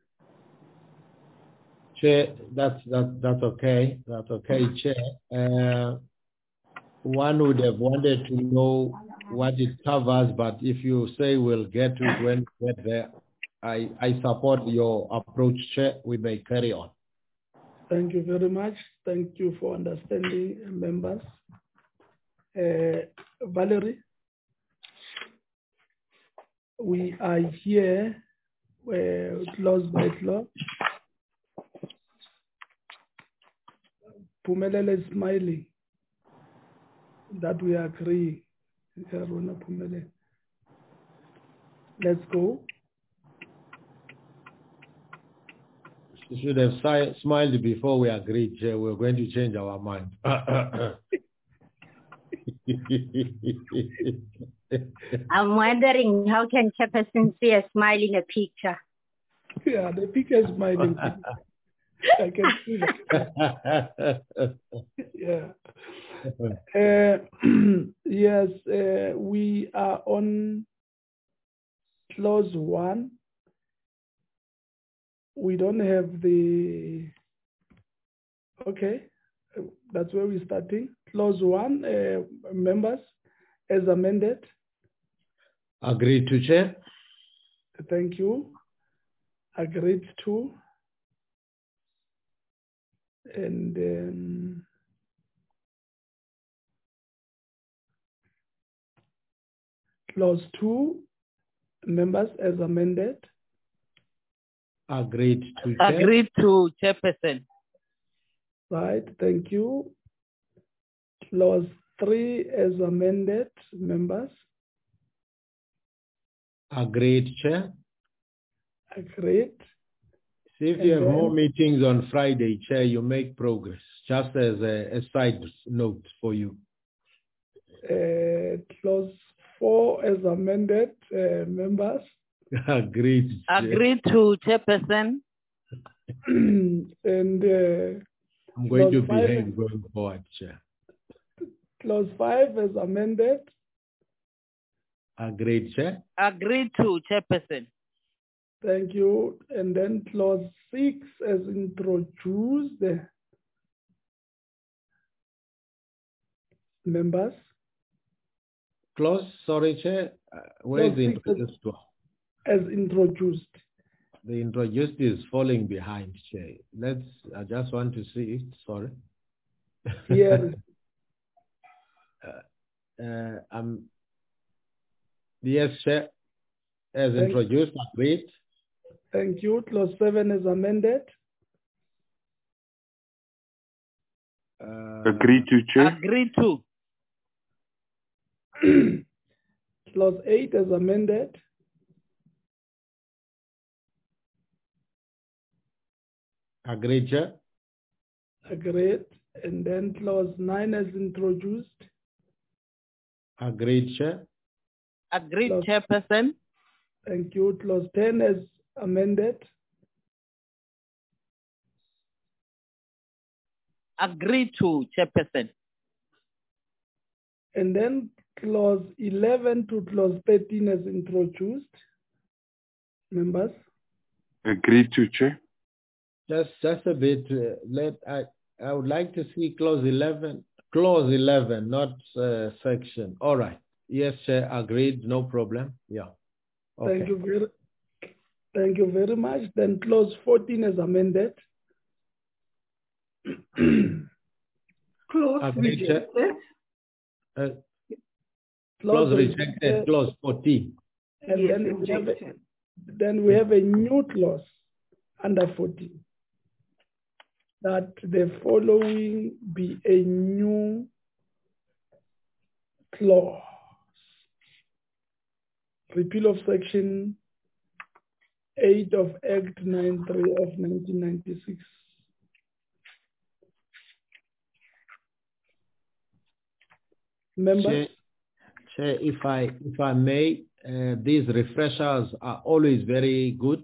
Speaker 10: Chair, that's okay. That's okay, Chair. One would have wanted to know what it covers, but if you say we'll get to it when we get there, I support your approach, Chair. We may carry on.
Speaker 1: Thank you very much. Thank you for understanding, members. Valerie, we are here clause by clause. Pumelele is smiling that we agree. Let's go.
Speaker 10: You should have smiled before we agreed, Chair. We're going to change our mind.
Speaker 14: I'm wondering how can Chairperson see a smile in a picture?
Speaker 1: Yeah, the picture is smiling. I can see that. Yeah. Yes, we are on clause 1. We don't have the, okay, that's where we're starting. Clause 1, members, as amended.
Speaker 10: Agreed to, Chair.
Speaker 1: Thank you. Agreed to. And then clause 2, members, as amended.
Speaker 10: Agreed to, Chair.
Speaker 13: Agreed to, Chairperson.
Speaker 1: Right, thank you. Clause 3 as amended, members.
Speaker 10: Agreed, Chair.
Speaker 1: Agreed.
Speaker 10: See, if you have more meetings on Friday, Chair, you make progress, just as a side note for you.
Speaker 1: Clause 4 as amended, members.
Speaker 10: Agreed.
Speaker 13: Agreed to, Chairperson.
Speaker 1: And
Speaker 10: I'm going to behave going forward, Chair.
Speaker 1: Clause 5 as amended.
Speaker 10: Agreed, Chair.
Speaker 13: Agreed to, Chairperson.
Speaker 1: Thank you. And then clause 6 as introduced. Members?
Speaker 10: Clause, sorry, Chair. Where is the introduced one?
Speaker 1: As introduced.
Speaker 10: The introduced is falling behind, Chair. I just want to see it, sorry.
Speaker 1: Here.
Speaker 10: Yes, Chair. As introduced, agreed.
Speaker 1: Thank you. Clause 7 is amended.
Speaker 12: Agreed to, Chair.
Speaker 9: Agreed to.
Speaker 1: Clause 8 is amended.
Speaker 10: Agreed, Chair.
Speaker 1: Agreed. And then clause 9 is introduced.
Speaker 10: Agreed, Chair.
Speaker 9: Agreed, Chairperson.
Speaker 1: Thank you. Clause 10 is amended.
Speaker 9: Agreed to, Chairperson.
Speaker 1: And then clause 11 to clause 13 is introduced. Members?
Speaker 12: Agreed to, Chair.
Speaker 10: Just a bit. I would like to see clause 11. Clause 11, not section. All right. Yes, Chair. Agreed. No problem. Yeah. Okay.
Speaker 1: Thank you very much. Then clause 14 is amended.
Speaker 2: Clause rejected.
Speaker 10: Clause rejected. Clause 14.
Speaker 1: And
Speaker 2: yes,
Speaker 1: then we have a new clause under 14. That the following be a new clause. Repeal of section 8 of Act 93 of 1996. Members?
Speaker 10: Chair, if I may, these refreshers are always very good.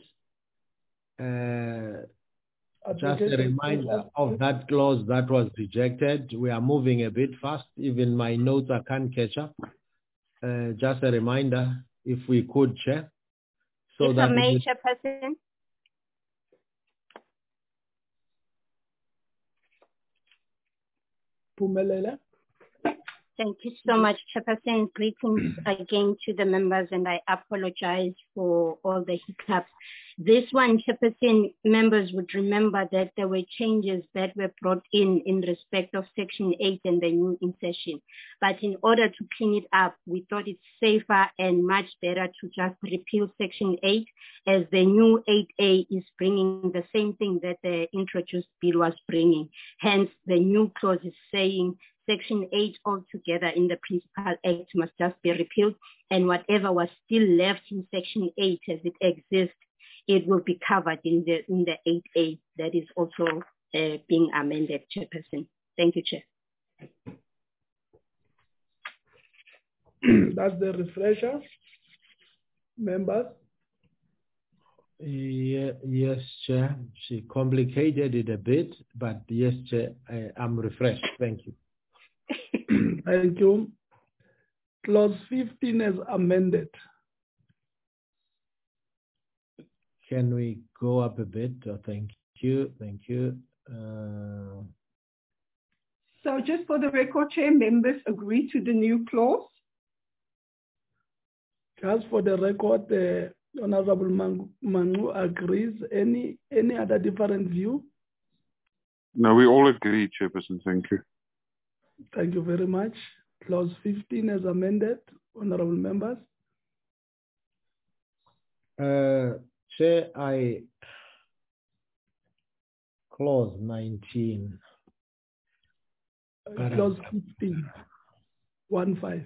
Speaker 10: Just a reminder of that clause that was rejected. We are moving a bit fast. Even my notes I can't catch up. Just a reminder, if we could, Chair. So
Speaker 14: if
Speaker 10: that
Speaker 14: I may, Chairperson.
Speaker 1: Pumelela.
Speaker 14: Thank you so much, Chairperson. Greetings again to the members, and I apologize for all the hiccups. This one, Chairperson, members would remember that there were changes that were brought in respect of Section 8 and the new insertion. But in order to clean it up, we thought it's safer and much better to just repeal Section 8, as the new 8A is bringing the same thing that the introduced bill was bringing. Hence, the new clause is saying Section 8 altogether in the Principal Act must just be repealed, and whatever was still left in Section 8 as it exists, it will be covered in the 8A that is also being amended, Chairperson. Thank you, Chair.
Speaker 1: That's the refresher. Members?
Speaker 10: Yeah, yes, Chair. She complicated it a bit, but yes, Chair, I'm refreshed. Thank you.
Speaker 1: Thank you. Clause 15 is amended.
Speaker 10: Can we go up a bit? Oh, thank you. Thank you.
Speaker 2: So just for the record, Chair, members agree to the new clause?
Speaker 1: Just for the record, the Honorable Manu agrees. Any other different view?
Speaker 12: No, we all agree, Chairperson. Thank you.
Speaker 1: Thank you very much. Clause 15 is amended. Honorable members.
Speaker 10: Chair, clause 19.
Speaker 1: Clause 15. 1-5.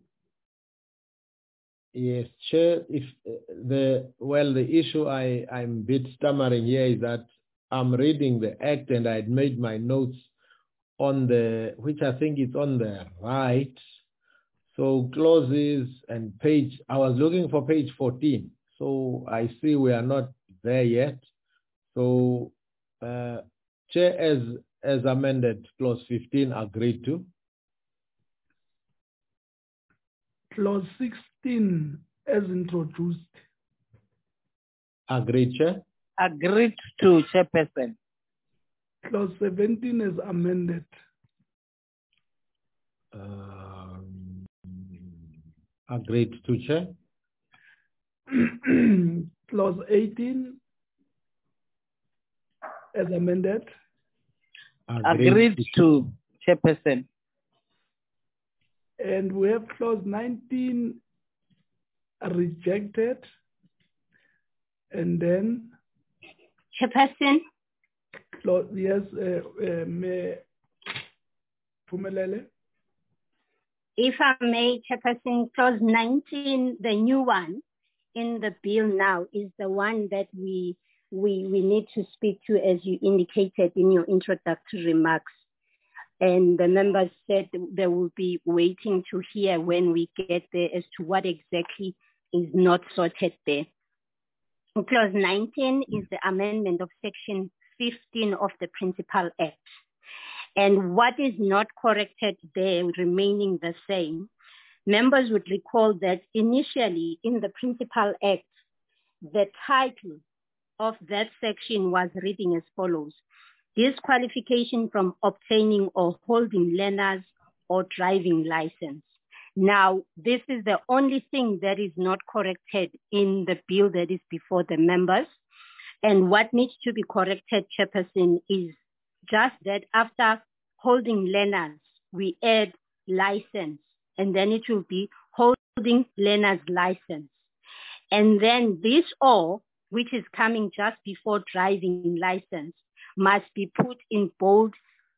Speaker 10: Yes, Chair. If the issue I'm a bit stammering here is that I'm reading the act and I'd made my notes on which I think is on the right. So clauses and page, I was looking for page 14. So I see we are not there yet. So Chair, as amended, clause 15 agreed to.
Speaker 1: Clause 16 as introduced.
Speaker 10: Agreed, Chair.
Speaker 9: Agreed to, Chairperson.
Speaker 1: Clause 17 is amended.
Speaker 10: Agreed to, Chair.
Speaker 1: Clause 18 as amended.
Speaker 9: Agreed to, Chairperson.
Speaker 1: And we have clause 19 rejected. And then
Speaker 14: Chairperson.
Speaker 1: Clause, yes, Phumelele.
Speaker 14: If I may, Chairperson, clause 19, the new one in the bill now is the one that we need to speak to, as you indicated in your introductory remarks. And the members said they will be waiting to hear when we get there as to what exactly is not sorted there. Clause 19 is the amendment of section 15 of the Principal Act. And what is not corrected there, remaining the same, members would recall that initially in the Principal Act, the title of that section was reading as follows: disqualification from obtaining or holding learners or driving license. Now, this is the only thing that is not corrected in the bill that is before the members. And what needs to be corrected, Chairperson, is just that after holding learners, we add license, and then it will be holding learners license. And then this or, which is coming just before driving license, must be put in bold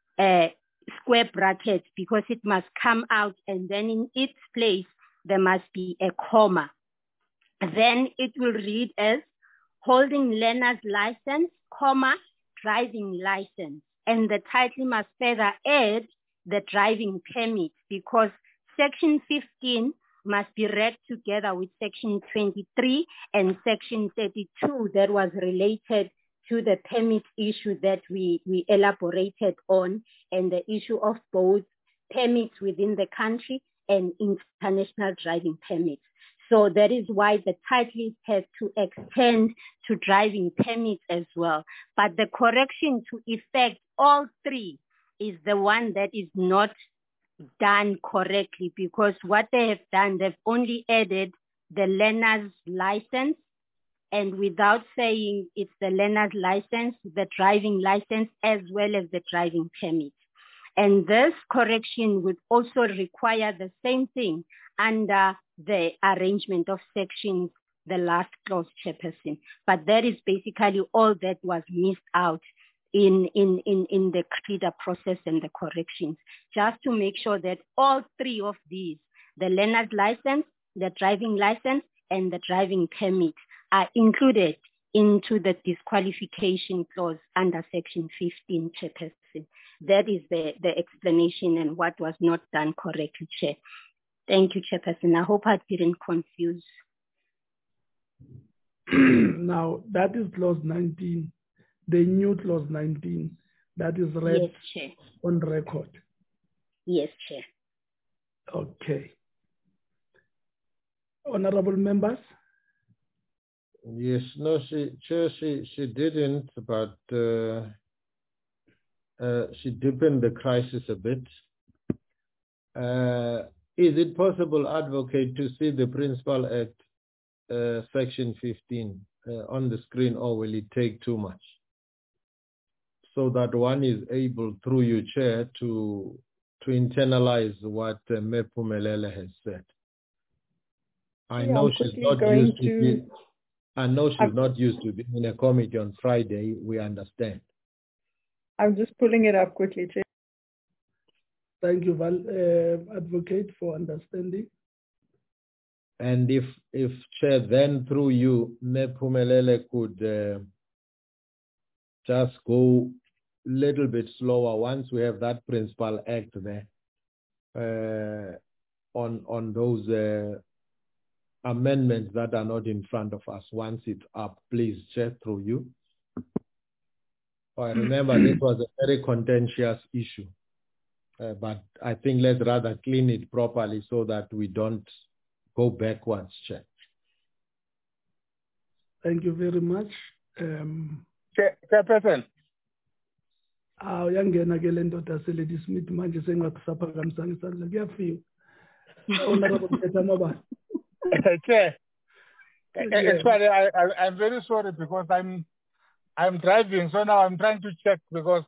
Speaker 14: square brackets, because it must come out, and then in its place, there must be a comma. Then it will read as holding learner's license, comma, driving license. And the title must further add the driving permit, because section 15 must be read together with section 23 and section 32 that was related to the permit issue that we elaborated on, and the issue of both permits within the country and international driving permits. So that is why the title has to extend to driving permits as well. But the correction to effect all three is the one that is not done correctly, because what they have done, they've only added the learner's license, and without saying it's the learner's license, the driving license, as well as the driving permit. And this correction would also require the same thing under the arrangement of sections, the last clause, Chairperson. But that is basically all that was missed out in the CRIDA process and the corrections, just to make sure that all three of these, the learner's license, the driving license, and the driving permit, are included into the disqualification clause under section 15, Chairperson. That is the explanation and what was not done correctly, Chair. Thank you, Chairperson. I hope I didn't confuse.
Speaker 1: Now, that is clause 19, the new clause 19, that is read,
Speaker 14: yes, Chair,
Speaker 1: on record.
Speaker 14: Yes, Chair.
Speaker 1: Okay. Honorable members?
Speaker 10: Yes, no, Chair, she didn't, but she deepened the crisis a bit. Is it possible, Advocate, to see the Principal Act, Section 15, on the screen, or will it take too much? So that one is able, through you, Chair, to internalize what Ms. Phumelele has said. I know she's not used to. I know she's not used to being in a committee on Friday. We understand.
Speaker 7: I'm just pulling it up quickly, Chair.
Speaker 1: Thank you, Advocate, for understanding.
Speaker 10: And if Chair, then through you, Ms. Phumelele could just go a little bit slower once we have that Principal Act there on those amendments that are not in front of us. Once it's up, please, Chair, through you. I remember this was a very contentious issue, but I think let's rather clean it properly so that we don't go backwards, Chair.
Speaker 1: Thank you very much.
Speaker 15: Chairperson.
Speaker 1: Uyangena ke le ndoda seLady Smith manje sengakusaphakamisanga isandla kuyafika. Honorable Mabala.
Speaker 15: Chair. Actually, I'm very sorry because I'm driving, so now I'm trying to check because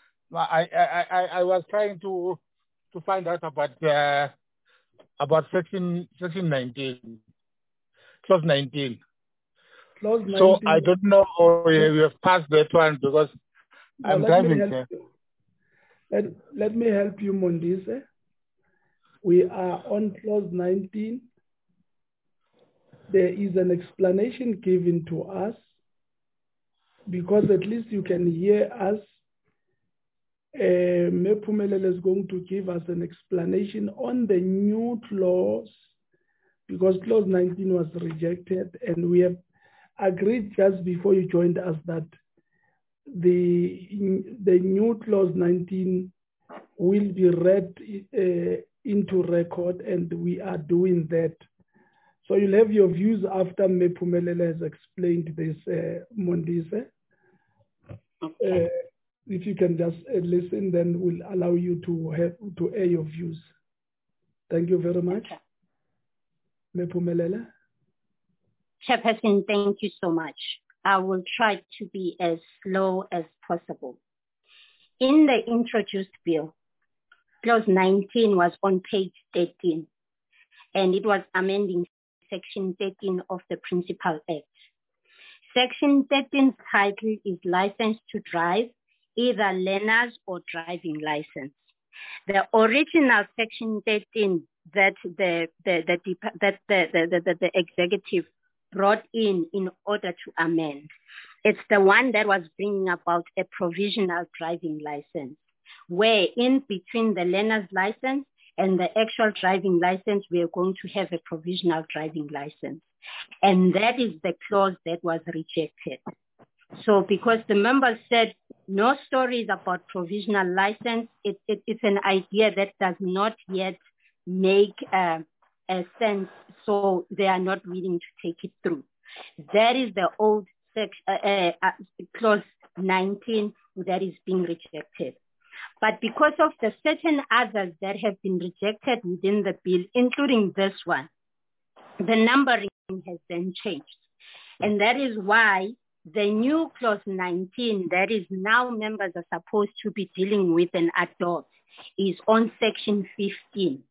Speaker 15: I was trying to find out about section 19, clause 19.
Speaker 1: Clause 19.
Speaker 15: So I don't know we have passed that one because I'm driving.
Speaker 1: Let me help you, Mondise. We are on clause 19. There is an explanation given to us because at least you can hear us. Mephumelele is going to give us an explanation on the new clause because clause 19 was rejected, and we have agreed just before you joined us that the new clause 19 will be read into record, and we are doing that. So you'll have your views after Mephumelele has explained this, Mondise.
Speaker 14: Okay.
Speaker 1: If you can just listen, then we'll allow you to air your views. Thank you very much.
Speaker 14: Okay.
Speaker 1: Mephumelele.
Speaker 14: Chairperson, thank you so much. I will try to be as slow as possible. In the introduced bill, clause 19 was on page 13, and it was amending section 13 of the Principal Act. Section 13's title is License to Drive, either learner's or driving license. The original section 13 that the executive brought in order to amend, it's the one that was bringing about a provisional driving license, where in between the learner's license and the actual driving license, we are going to have a provisional driving license. And that is the clause that was rejected. So because the members said no stories about provisional license, it's an idea that does not yet make a sense, so they are not willing to take it through. That is the old clause 19 that is being rejected. But because of the certain others that have been rejected within the bill, including this one, the numbering has then changed. And that is why the new clause 19 that is now members are supposed to be dealing with and adopt is on section 15.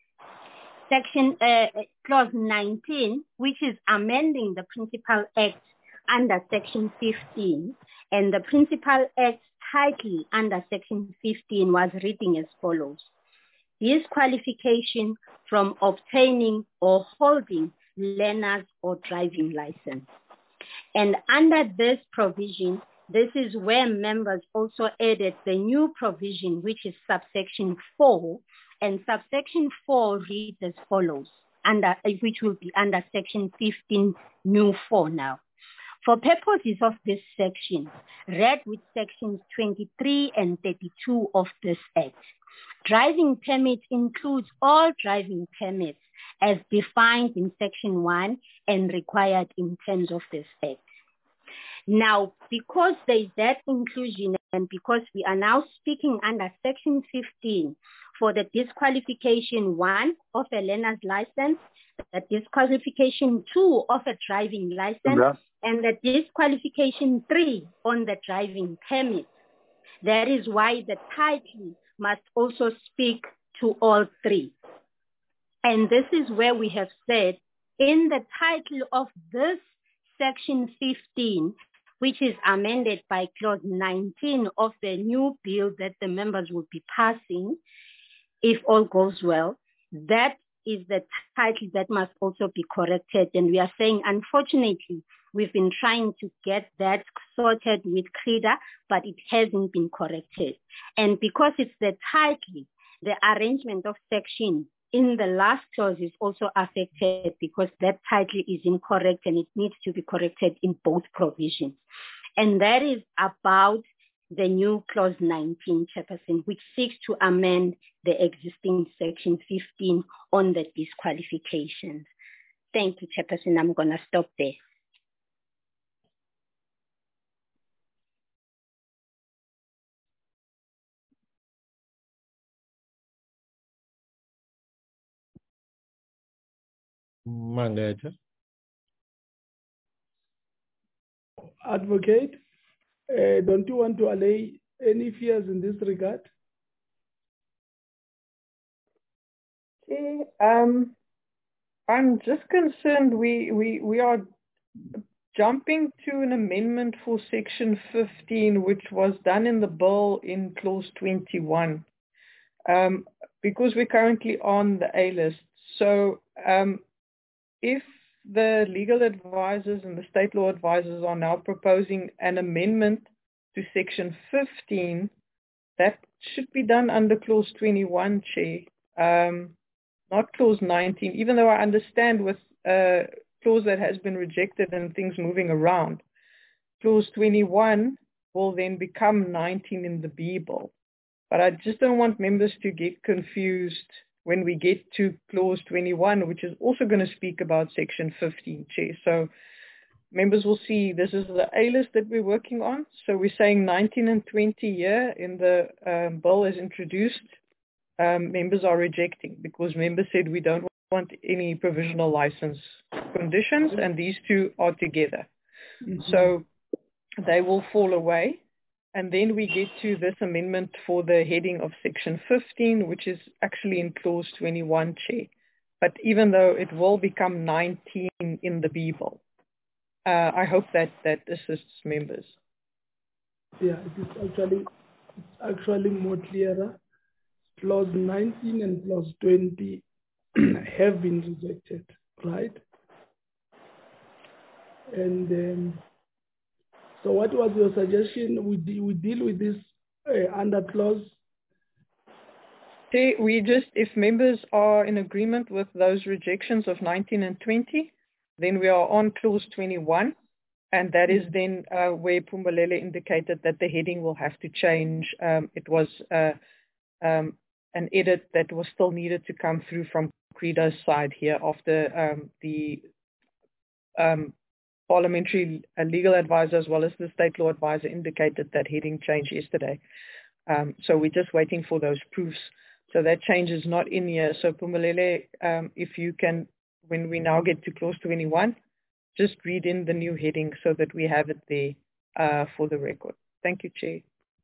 Speaker 14: Clause 19, which is amending the Principal Act under section 15, and the Principal Act title under section 15 was reading as follows: disqualification from obtaining or holding learner's or driving license. And under this provision, this is where members also added the new provision, which is subsection 4, and subsection 4 reads as follows, which will be under section 15, new 4 now. For purposes of this section, read with sections 23 and 32 of this Act, driving permit includes all driving permits as defined in section 1 and required in terms of this Act. Now, because there is that inclusion and because we are now speaking under section 15 for the disqualification 1 of a learner's license, the disqualification 2 of a driving license, and the disqualification 3 on the driving permit. That is why the title must also speak to all 3. And this is where we have said in the title of this section 15, which is amended by clause 19 of the new bill that the members will be passing, if all goes well, that is the title that must also be corrected. And we are saying, unfortunately, we've been trying to get that sorted with CRIDA, but it hasn't been corrected. And because it's the title, the arrangement of section in the last clause is also affected because that title is incorrect and it needs to be corrected in both provisions. And that is about the new clause 19, Chairperson, which seeks to amend the existing section 15 on the disqualifications. Thank you, Chairperson. I'm going to stop there.
Speaker 10: Mangeta.
Speaker 1: Advocate, don't you want to allay any fears in this regard?
Speaker 7: Okay, I'm just concerned we are jumping to an amendment for section 15, which was done in the bill in clause 21, because we're currently on the A list. So if the legal advisors and the state law advisors are now proposing an amendment to section 15, that should be done under clause 21, Chair. Not clause 19, even though I understand with a clause that has been rejected and things moving around. Clause 21 will then become 19 in the B bill. But I just don't want members to get confused when we get to clause 21, which is also going to speak about section 15, Chair. So members will see this is the A list that we're working on. So we're saying 19 and 20 here in the bill as introduced. Members are rejecting because members said we don't want any provisional license conditions, and these two are together. Mm-hmm. So they will fall away. And then we get to this amendment for the heading of section 15, which is actually in clause 21, Chair. But even though it will become 19 in the B bill, I hope that assists members.
Speaker 1: Yeah, it is actually more clearer. Clause 19 and clause 20 have been rejected, right? And so what was your suggestion? We deal with this under clause?
Speaker 7: We just, if members are in agreement with those rejections of 19 and 20, then we are on clause 21. And that is then where Pumbalele indicated that the heading will have to change. It was an edit that was still needed to come through from CREDA's side here after the parliamentary legal advisor as well as the state law advisor indicated that heading change yesterday. So we're just waiting for those proofs. So that change is not in here. So Pumbalele, if you can, when we now get to clause 21, just read in the new heading so that we have it there for the record. Thank you, Chair.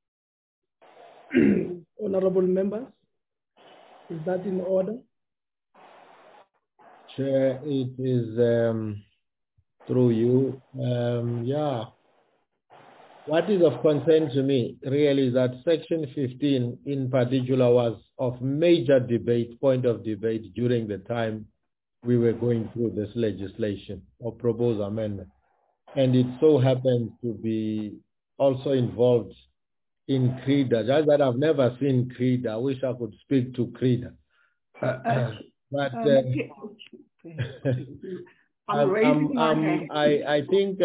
Speaker 1: Honorable members, is that in order?
Speaker 10: Chair, it is through you. Yeah. What is of concern to me really is that section 15 in particular was of major debate, point of debate during the time we were going through this legislation or proposed amendment. And it so happens to be also involved in CREDA. Just that I've never seen CREDA. I wish I could speak to CREDA. I think,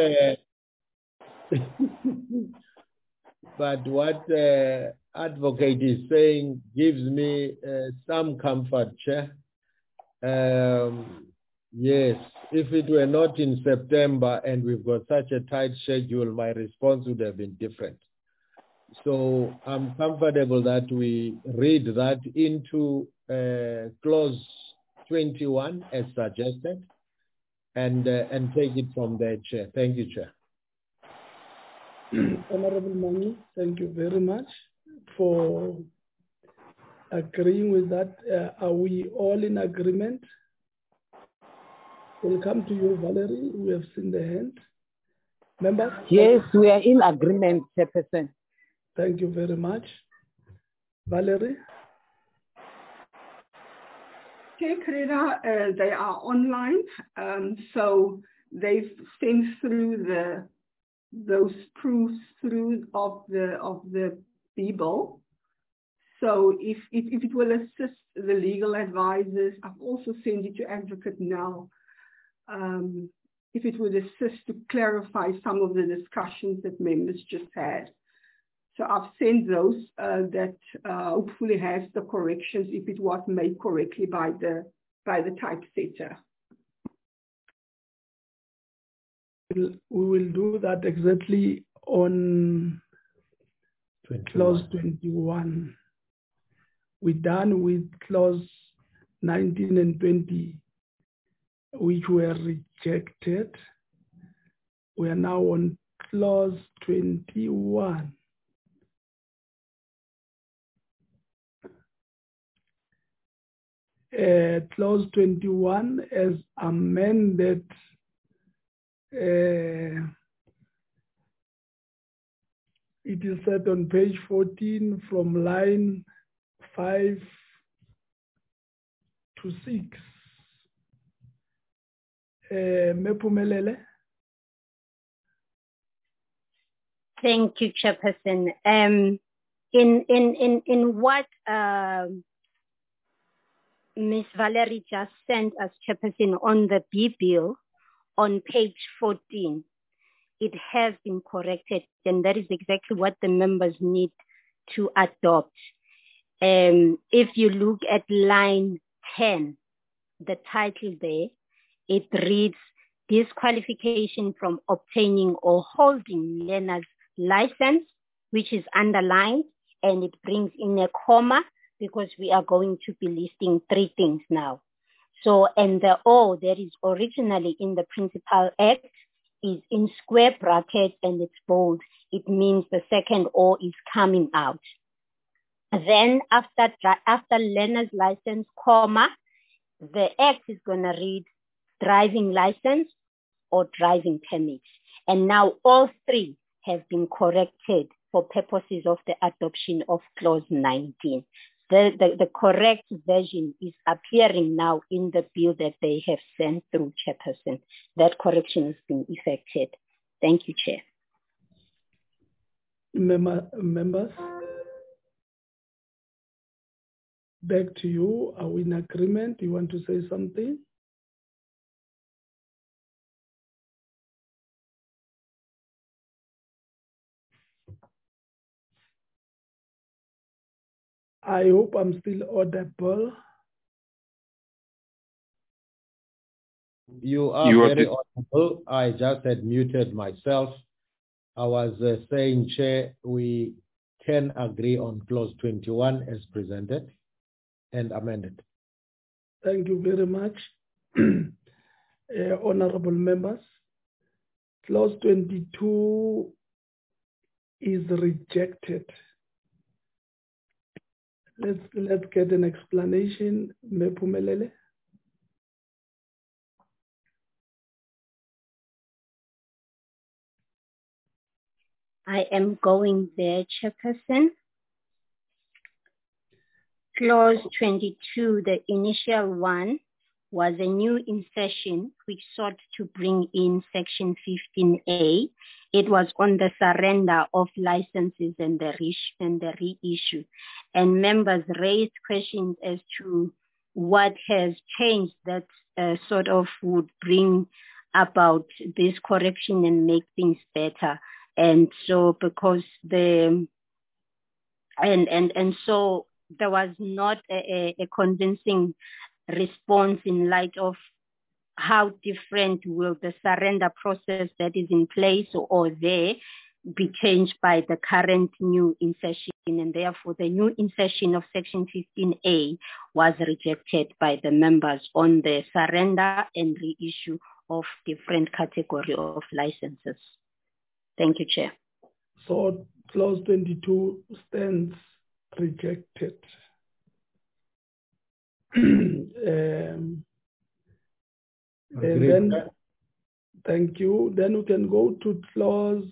Speaker 10: but what advocate is saying gives me some comfort, Chair. Yes, if it were not in September and we've got such a tight schedule, my response would have been different. So I'm comfortable that we read that into clause 21 as suggested and take it from there, Chair. Thank you, Chair.
Speaker 1: Honorable Manu, thank you very much for agreeing with that. Are we all in agreement? We'll come to you, Valerie. We have seen the hand. Members?
Speaker 9: Yes, we are in agreement, Chairperson.
Speaker 1: Thank you very much. Valerie?
Speaker 2: Okay, CREDA, they are online. So they've sent through those proofs through of the B-bill. So if it will assist the legal advisors, I've also sent it to Advocate now. If it would assist to clarify some of the discussions that members just had. So I've sent those that hopefully has the corrections if it was made correctly by the typesetter.
Speaker 1: We will do that exactly on 21. Clause 21. We're done with clause 19 and 20. which were rejected. We are now on clause 21. Clause 21 as amended it is set on page 14 from line 5 to 6. Mephumelele.
Speaker 14: Thank you, Chairperson. In what Ms. Valerie just sent us, Chairperson, on the B bill on page 14, it has been corrected, and that is exactly what the members need to adopt. If you look at line 10, the title there, it reads, disqualification from obtaining or holding learner's license, which is underlined, and it brings in a comma because we are going to be listing 3 things now. So, and the O that is originally in the Principal Act is in square brackets and it's bold. It means the second O is coming out. Then after learner's license, comma, the Act is going to read driving license or driving permit. And now all 3 have been corrected for purposes of the adoption of clause 19. The correct version is appearing now in the bill that they have sent through, Chairperson. That correction has been effected. Thank you, Chair.
Speaker 1: Members, back to you. Are we in agreement? You want to say something? I hope I'm still audible.
Speaker 10: You are very audible. I just had muted myself. I was saying, Chair, we can agree on clause 21 as presented and amended.
Speaker 1: Thank you very much, honorable members. Clause 22 is rejected. Let's get an explanation, Mephumelele.
Speaker 14: I am going there, Chairperson. Clause 22, the initial one, was a new insertion which sought to bring in section 15A. It was on the surrender of licenses and the reissue. And members raised questions as to what has changed that sort of would bring about this correction and make things better. And so because so there was not a convincing response in light of how different will the surrender process that is in place or there be changed by the current new insertion, and therefore the new insertion of section 15A was rejected by the members on the surrender and reissue of different category of licenses. Thank you, Chair.
Speaker 1: So clause 22 stands rejected. And then, thank you. Then we can go to clause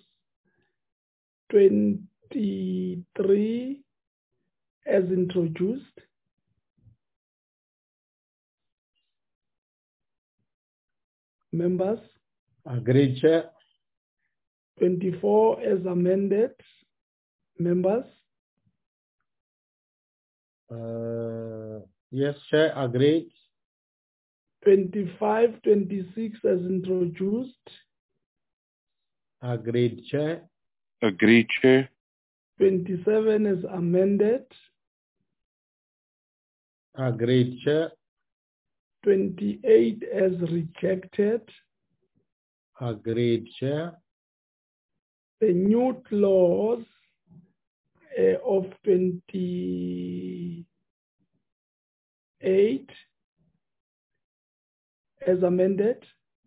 Speaker 1: 23 as introduced. Members?
Speaker 10: Agreed, Chair.
Speaker 1: 24 as amended. Members?
Speaker 10: Yes, Chair, agreed.
Speaker 1: 25, 26 as introduced.
Speaker 10: Agreed, Chair.
Speaker 12: Agreed, Chair.
Speaker 1: 27 as amended.
Speaker 10: Agreed, Chair.
Speaker 1: 28 as rejected.
Speaker 10: Agreed, Chair.
Speaker 1: The new clause of 28 as amended.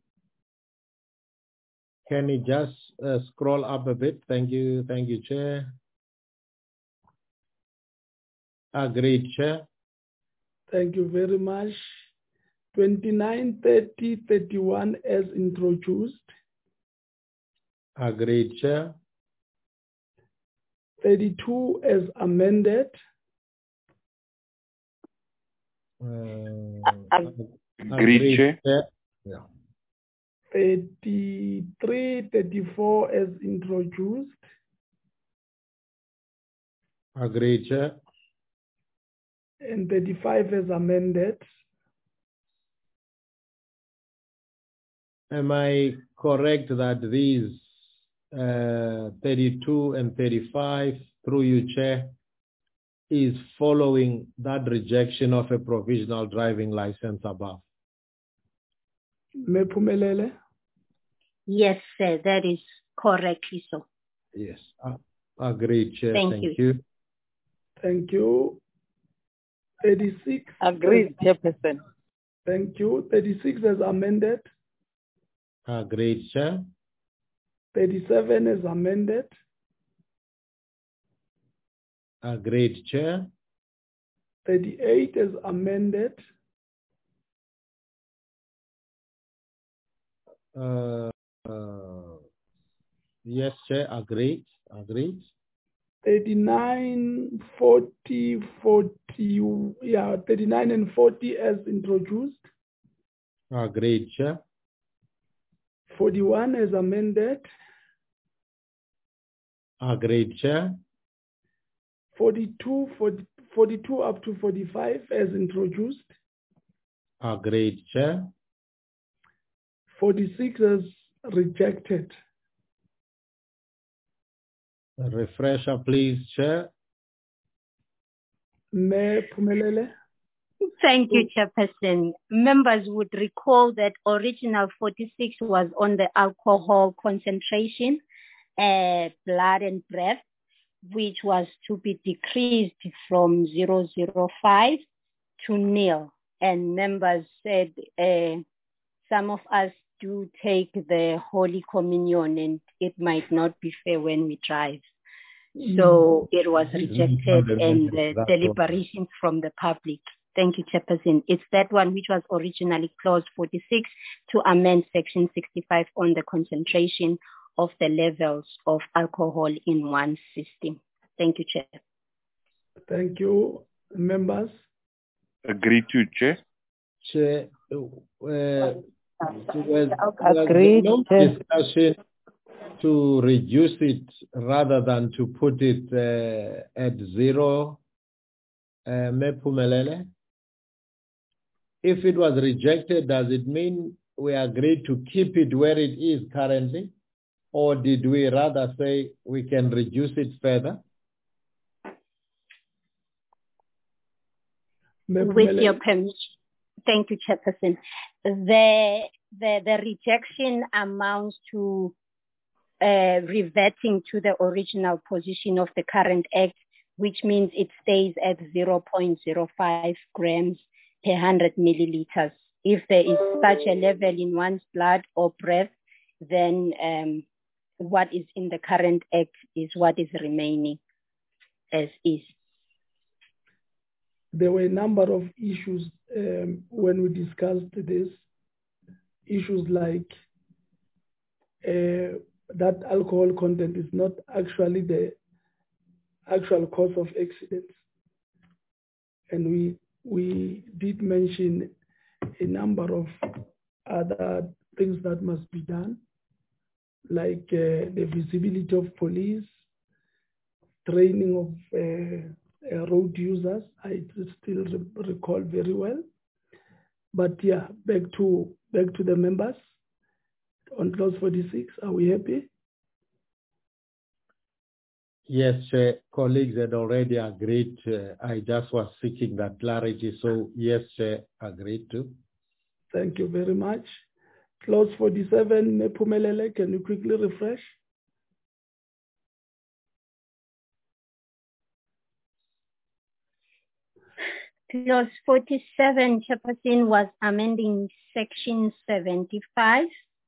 Speaker 10: Can you just scroll up a bit? Thank you, Chair. Agreed, Chair.
Speaker 1: Thank you very much. 29, 30, 31 as introduced.
Speaker 10: Agreed, Chair.
Speaker 1: 32 as amended.
Speaker 12: Agreed, Chair.
Speaker 10: Yeah.
Speaker 1: 33, 34 as introduced.
Speaker 10: Agreed, Chair.
Speaker 1: And 35 as amended.
Speaker 10: Am I correct that these 32 and 35, through you, Chair, is following that rejection of a provisional driving license above?
Speaker 1: Mephumelele?
Speaker 14: Yes, sir, that is correctly so.
Speaker 10: Yes. Agreed, Chair.
Speaker 14: Thank you.
Speaker 1: Thank you. 36.
Speaker 9: Agreed, Chairperson.
Speaker 1: Thank you. 36 as amended.
Speaker 10: Agreed, Chair.
Speaker 1: 37 as amended.
Speaker 10: Agreed, Chair.
Speaker 1: 38 as amended.
Speaker 10: Yes, Chair. Agreed.
Speaker 1: 39, 40, 39 and 40 as introduced.
Speaker 10: Agreed, Chair.
Speaker 1: 41 as amended.
Speaker 10: Agreed, Chair.
Speaker 1: 42, 42 up to 45 as introduced.
Speaker 10: Agreed, Chair.
Speaker 1: 46 as rejected.
Speaker 10: A refresher, please, Chair.
Speaker 1: Mayor Phumelele.
Speaker 14: Thank you, Chairperson. Members would recall that original 46 was on the alcohol concentration, blood and breath, which was to be decreased from 0.05 to 0. And members said some of us do take the Holy Communion and it might not be fair when we drive. So it was rejected and the deliberations from the public. Thank you, Chairperson. It's that one which was originally clause 46 to amend section 65 on the concentration of the levels of alcohol in one system. Thank you, Chair.
Speaker 1: Thank you, members.
Speaker 12: Agreed to, Chair.
Speaker 10: Chair,
Speaker 9: Agreed.
Speaker 10: No discussion to reduce it rather than to put it at 0. Mephumelele, if it was rejected, does it mean we agreed to keep it where it is currently? Or did we rather say we can reduce it further?
Speaker 14: With your permission. Thank you, Chairperson. The rejection amounts to reverting to the original position of the current Act, which means it stays at 0.05 grams per 100 milliliters. If there is such a level in one's blood or breath, then what is in the current Act is what is remaining as is.
Speaker 1: There were a number of issues when we discussed this. Issues like that alcohol content is not actually the actual cause of accidents. And we did mention a number of other things that must be done, like the visibility of police, training of road users. I still recall very well. But yeah, back to the members on clause 46. Are we happy?
Speaker 10: Yes, colleagues had already agreed. I just was seeking that clarity. So yes, agreed to.
Speaker 1: Thank you very much. Clause 47, Mephumelele, can you quickly refresh?
Speaker 14: Clause 47, Chairperson, was amending Section 75.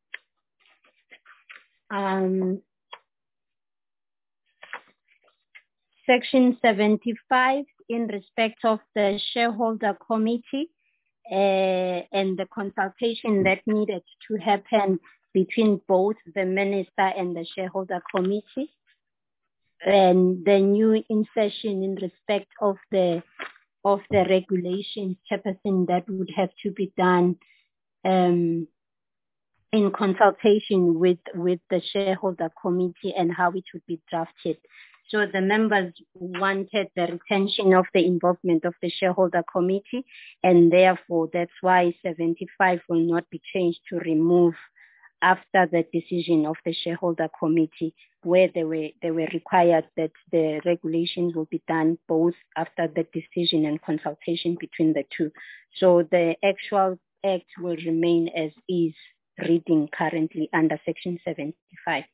Speaker 14: Section 75 in respect of the shareholder committee and the consultation that needed to happen between both the minister and the shareholder committee, and the new insertion in respect of the regulations, Chairperson, that would have to be done in consultation with the shareholder committee and how it would be drafted. So the members wanted the retention of the involvement of the shareholder committee, and therefore that's why 75 will not be changed to remove after the decision of the shareholder committee, where they were required that the regulations will be done both after the decision and consultation between the two. So the actual act will remain as is, reading currently under Section 75.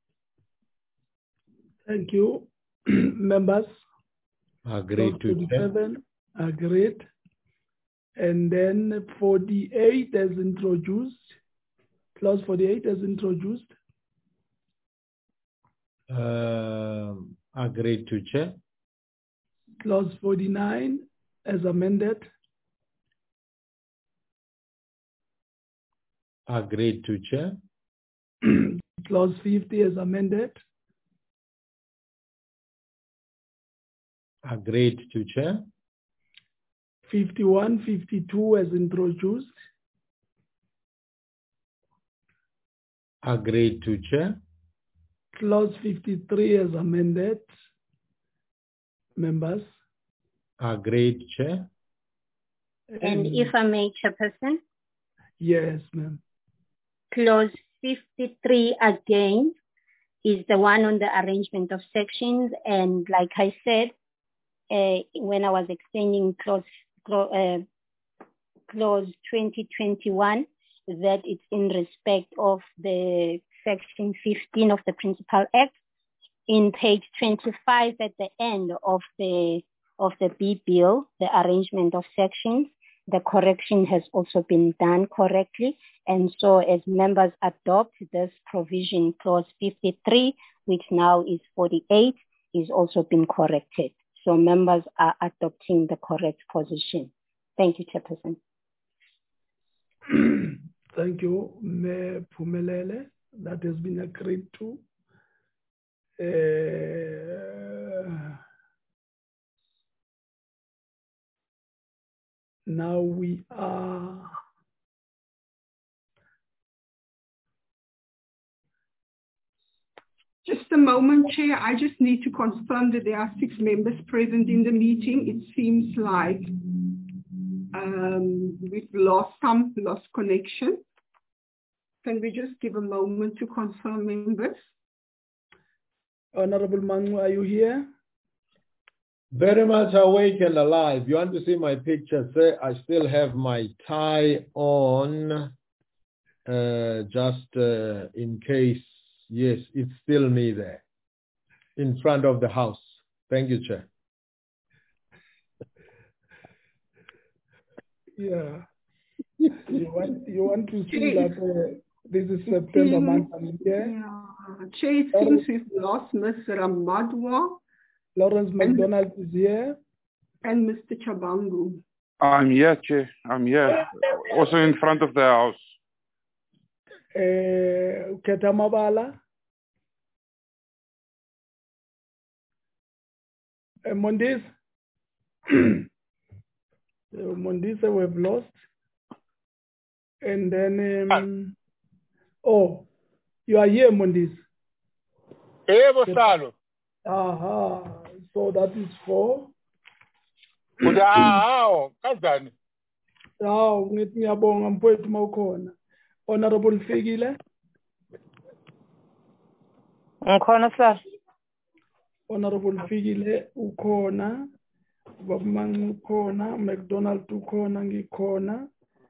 Speaker 1: Thank you. Members?
Speaker 10: Agreed to
Speaker 1: 47, agreed. And then 48 as introduced. Clause 48 as introduced.
Speaker 10: Agreed to, Chair.
Speaker 1: Clause 49 as amended.
Speaker 10: Agreed to, Chair.
Speaker 1: Clause 50 as amended.
Speaker 10: Agreed to, Chair.
Speaker 1: 51, 52 as introduced.
Speaker 10: Agreed to, Chair.
Speaker 1: Clause 53 as amended. Members?
Speaker 10: Agreed, Chair.
Speaker 14: And if I may, Chairperson?
Speaker 1: Yes, ma'am.
Speaker 14: Clause 53 again is the one on the arrangement of sections. And like I said, when I was explaining clause 2021, that it's in respect of the Section 15 of the Principal Act. In page 25 at the end of the B bill, the arrangement of sections, the correction has also been done correctly. And so as members adopt this provision, clause 53, which now is 48, is also been corrected. So members are adopting the correct position. Thank you, Chairperson.
Speaker 1: Thank you, Mayor Phumelele. That has been agreed to. Now we are
Speaker 2: just a moment, Chair. I just need to confirm that there are 6 members present in the meeting. It seems like we've lost connection. Can we just give a moment to confirm members?
Speaker 1: Honorable Mangu, are you here?
Speaker 10: Very much awake and alive. You want to see my picture, sir? I still have my tie on, just in case. Yes, it's still me there in front of the house. Thank you, Chair.
Speaker 1: Yeah. You want to see that this is September month.
Speaker 2: Yeah. Chair, it seems we've lost Mr. Ramadwa.
Speaker 1: Lawrence McDonald is here.
Speaker 2: And Mr. Chabangu.
Speaker 12: I'm here, Chair. I'm here. Also in front of the house.
Speaker 1: Ketamabala. Mondis. Mondis we've lost. And then, oh, you are here, Mondis. Aha, so that is 4. Honorable Figile.
Speaker 9: Sir.
Speaker 1: Honorable Figile ukhona, Babman ukhona, McDonald ukhona ngikhona,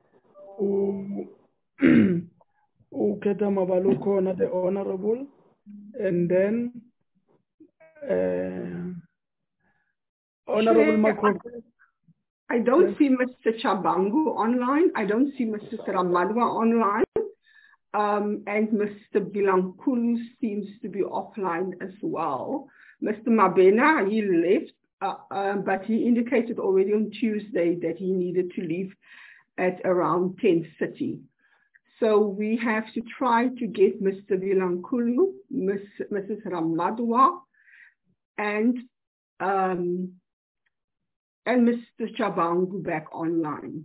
Speaker 1: Uketa Mabalu ukhona, the Honorable, and then Honorable Makope.
Speaker 2: I don't see Mr. Chabangu online. I don't see Mrs. Ramadwa online. And Mr. Bilankulu seems to be offline as well. Mr. Mabena, he left, but he indicated already on Tuesday that he needed to leave at around 10:30. So we have to try to get Mr. Bilankulu, Mrs. Ramadwa, and Mr. Chabangu back online.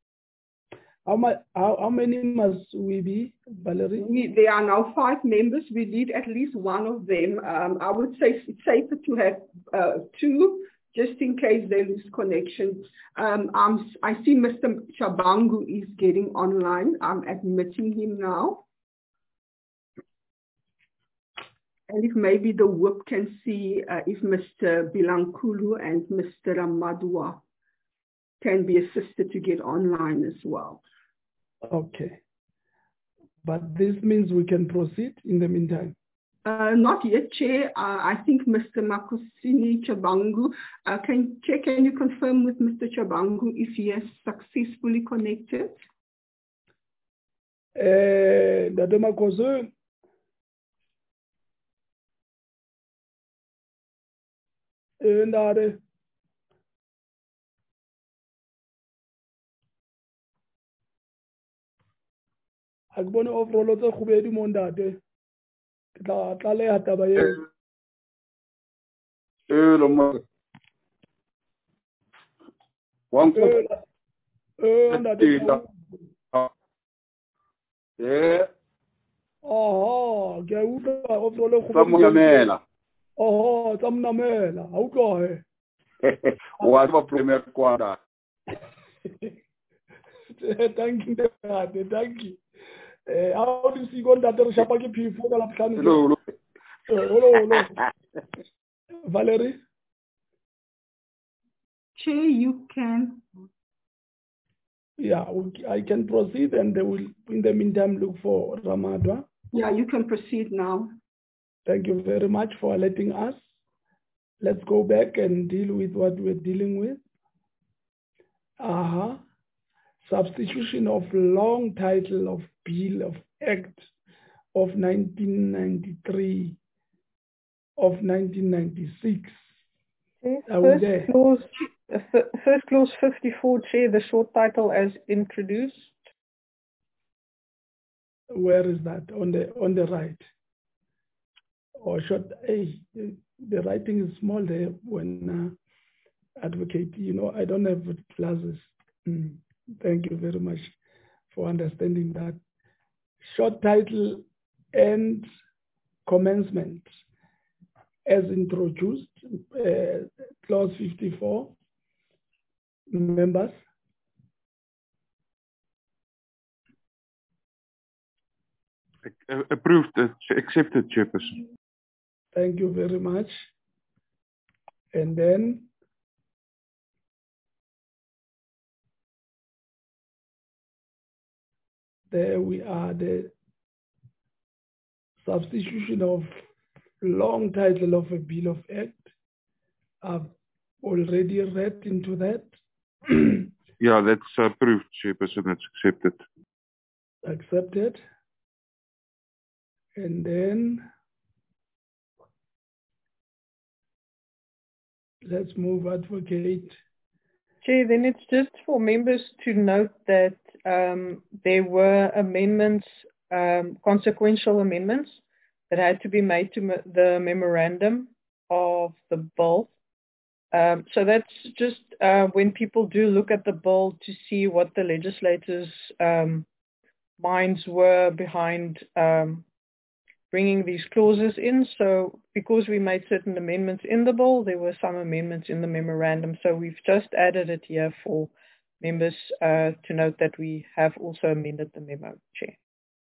Speaker 1: How many must we be, Valerie?
Speaker 2: There are now 5 members. We need at least one of them. I would say it's safer to have 2, just in case they lose connection. I see Mr. Chabangu is getting online. I'm admitting him now. And if maybe the whip can see if Mr. Bilankulu and Mr. Ramadwa can be assisted to get online as well.
Speaker 1: Okay. But this means we can proceed in the meantime.
Speaker 2: Not yet, Chair. I think Mr. Makosini Chabangu, can you confirm with Mr. Chabangu if he has successfully connected?
Speaker 1: Dade Makoso. Ndare. Akbone overall tse khubedi mo ndate. Ke tla tlaleha taba eo. Oh, ke utlwa overall khubedi. Oh, tamnamela. Ha utlwa he.
Speaker 4: Wa ba premier kwada.
Speaker 1: Thank you, thank you. How do you see that there shapa ke phifo ka laphlano? Hello. Valerie?
Speaker 2: Chair, you can.
Speaker 1: Yeah, I can proceed, and they will, in the meantime, look for Ramadwa.
Speaker 2: Yeah, you can proceed now.
Speaker 1: Thank you very much for letting us. Let's go back and deal with what we're dealing with. Substitution of long title of Bill of Act of 1993 of 1996.
Speaker 7: First clause 54, Chair, the short title as introduced.
Speaker 1: Where is that? On the right. Or should the writing is small there when advocate, I don't have classes. Thank you very much for understanding that. Short title and commencement as introduced, clause 54. Members.
Speaker 12: Approved, accepted, Chairperson.
Speaker 1: Thank you very much. And then there we are, the substitution of long title of a Bill of Act. I've already read into that.
Speaker 12: Yeah, that's approved, Chairperson. That's accepted.
Speaker 1: Accepted. And then let's move advocate.
Speaker 7: Chair, then it's just for members to note that there were amendments, consequential amendments that had to be made to the memorandum of the bill. So that's just when people do look at the bill to see what the legislators' minds were behind bringing these clauses in. So because we made certain amendments in the bill, there were some amendments in the memorandum. So we've just added it here for members to note that we have also amended the memo, Chair.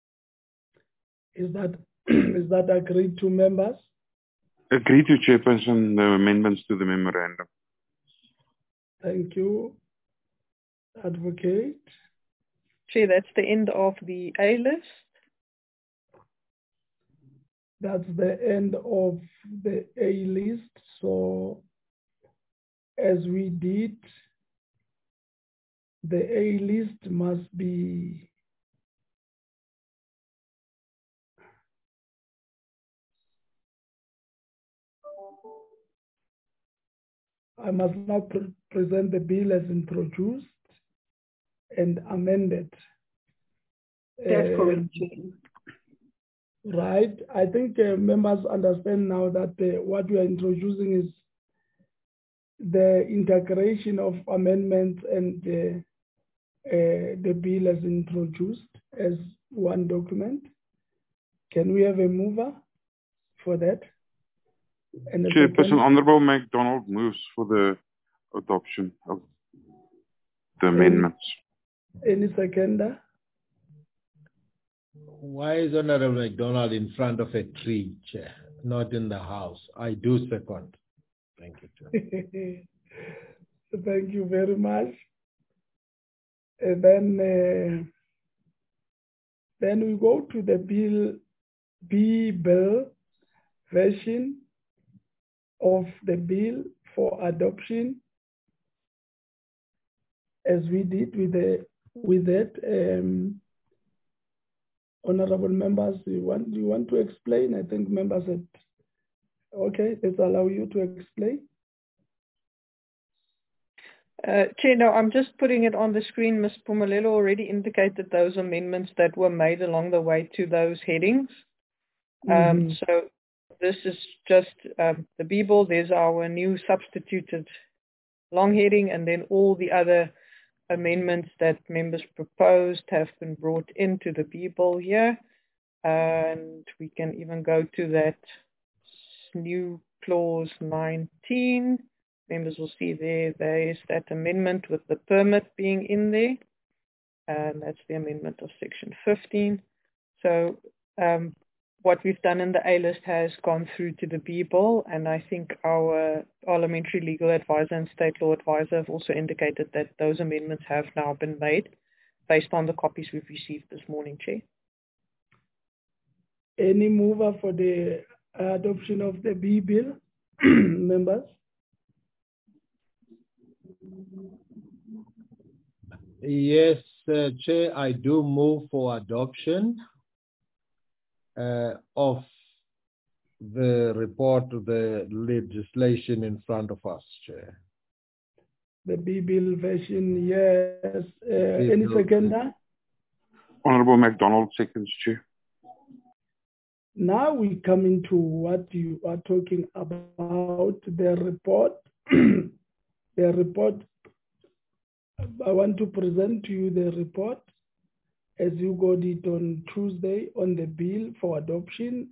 Speaker 1: Is that agreed to members?
Speaker 12: Agreed to, Chairperson, the amendments to the memorandum.
Speaker 1: Thank you. Advocate.
Speaker 7: Chair, that's the end of the A list.
Speaker 1: That's the end of the A list. So as we did the A list must be I must now present the bill as introduced and amended.
Speaker 2: That's correct.
Speaker 1: Right. I think members understand now that what we are introducing is the integration of amendments and the bill as introduced as one document. Can we have a mover for that? And
Speaker 12: Chairperson, Honourable MacDonald moves for the adoption of the amendments.
Speaker 1: Any seconder?
Speaker 10: Why is Honourable MacDonald in front of a tree, Chair, not in the house? I do second. Thank you, Chair.
Speaker 1: Thank you very much. And then we go to the bill version of the bill for adoption, as we did with that. Honorable members, you want to explain? I think members said, okay, let's allow you to explain.
Speaker 7: Chair, no, I'm just putting it on the screen. Ms. Pumelelo already indicated those amendments that were made along the way to those headings. So this is just the B bill. There's our new substituted long heading, and then all the other amendments that members proposed have been brought into the B bill here. And we can even go to that new clause 19. Members will see there is that amendment with the permit being in there. And that's the amendment of section 15. So what we've done in the A list has gone through to the B bill, and I think our parliamentary legal advisor and state law advisor have also indicated that those amendments have now been made based on the copies we've received this morning, Chair.
Speaker 1: Any mover for the adoption of the B bill, members?
Speaker 10: Yes, Chair, I do move for adoption of the report of the legislation in front of us, Chair.
Speaker 1: The B bill version, yes. Any seconder?
Speaker 12: Honourable MacDonald, seconds, Chair.
Speaker 1: Now we come into what you are talking about, the report. The report, I want to present to you the report as you got it on Tuesday on the bill for adoption.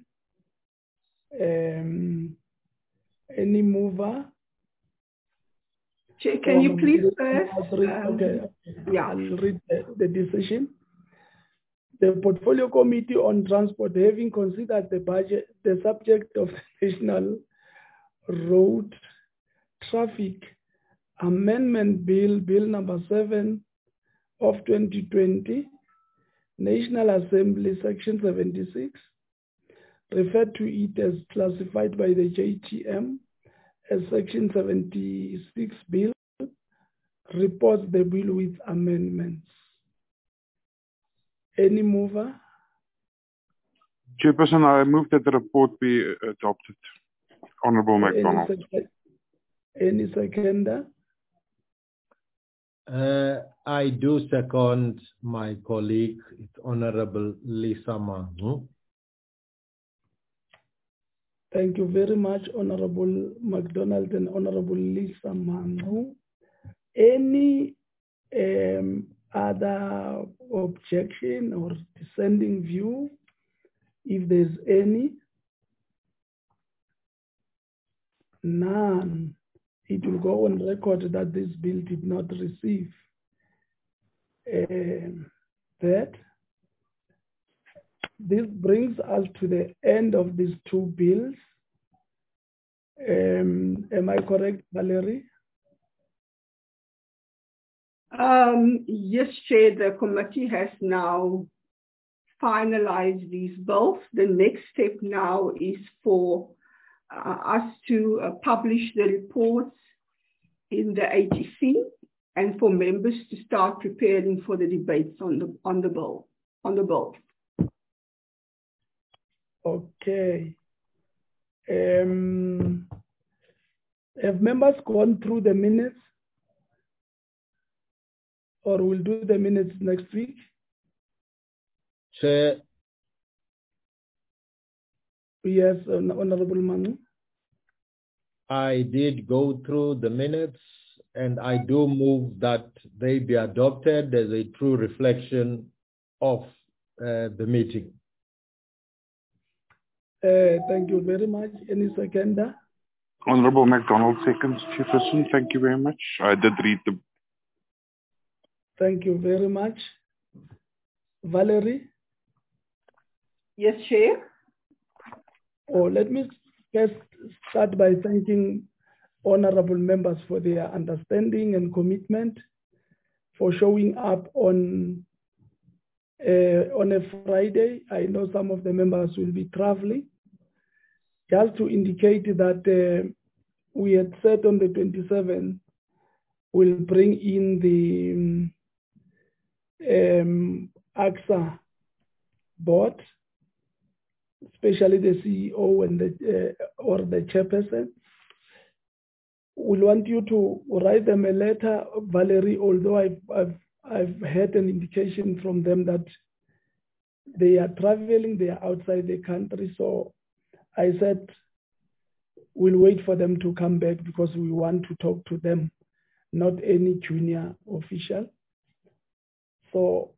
Speaker 1: Any mover?
Speaker 2: Chair, can you please first?
Speaker 1: Okay.
Speaker 2: Yeah.
Speaker 1: I'll read the decision. The Portfolio Committee on Transport, having considered the budget, the subject of the National Road Traffic Amendment Bill, Bill number 7 of 2020, National Assembly, Section 76, referred to it as classified by the JTM as Section 76 Bill, reports the bill with amendments. Any mover?
Speaker 12: Chairperson, I move that the report be adopted. Honourable MacDonald.
Speaker 1: Any seconder?
Speaker 10: I do second my colleague, Honourable Lisa Mangu.
Speaker 1: Thank you very much, Honourable MacDonald and Honourable Lisa Mangu. Any other objection or dissenting view? If there's any, none. It will go on record that this bill did not receive that. This brings us to the end of these two bills. Am I correct, Valerie?
Speaker 2: Yes, Chair, the committee has now finalized these bills. The next step now is for us to publish the reports in the ATC, and for members to start preparing for the debates on the bill.
Speaker 1: Okay. Have members gone through the minutes, or we'll do the minutes next week?
Speaker 10: Chair.
Speaker 1: Yes, Honorable Manu.
Speaker 10: I did go through the minutes, and I do move that they be adopted as a true reflection of the meeting.
Speaker 1: Thank you very much. Any seconder?
Speaker 12: Honorable MacDonald seconds, Chairperson. Thank you very much. I did read them.
Speaker 1: Thank you very much. Valerie?
Speaker 2: Yes, Chair.
Speaker 1: Let me first start by thanking honorable members for their understanding and commitment, for showing up on a Friday. I know some of the members will be traveling. Just to indicate that we had said on the 27th, we'll bring in the AXA board, especially the CEO and or the chairperson. We'll want you to write them a letter, Valerie, although I've had an indication from them that they are traveling, they are outside the country. So I said, we'll wait for them to come back because we want to talk to them, not any junior official. So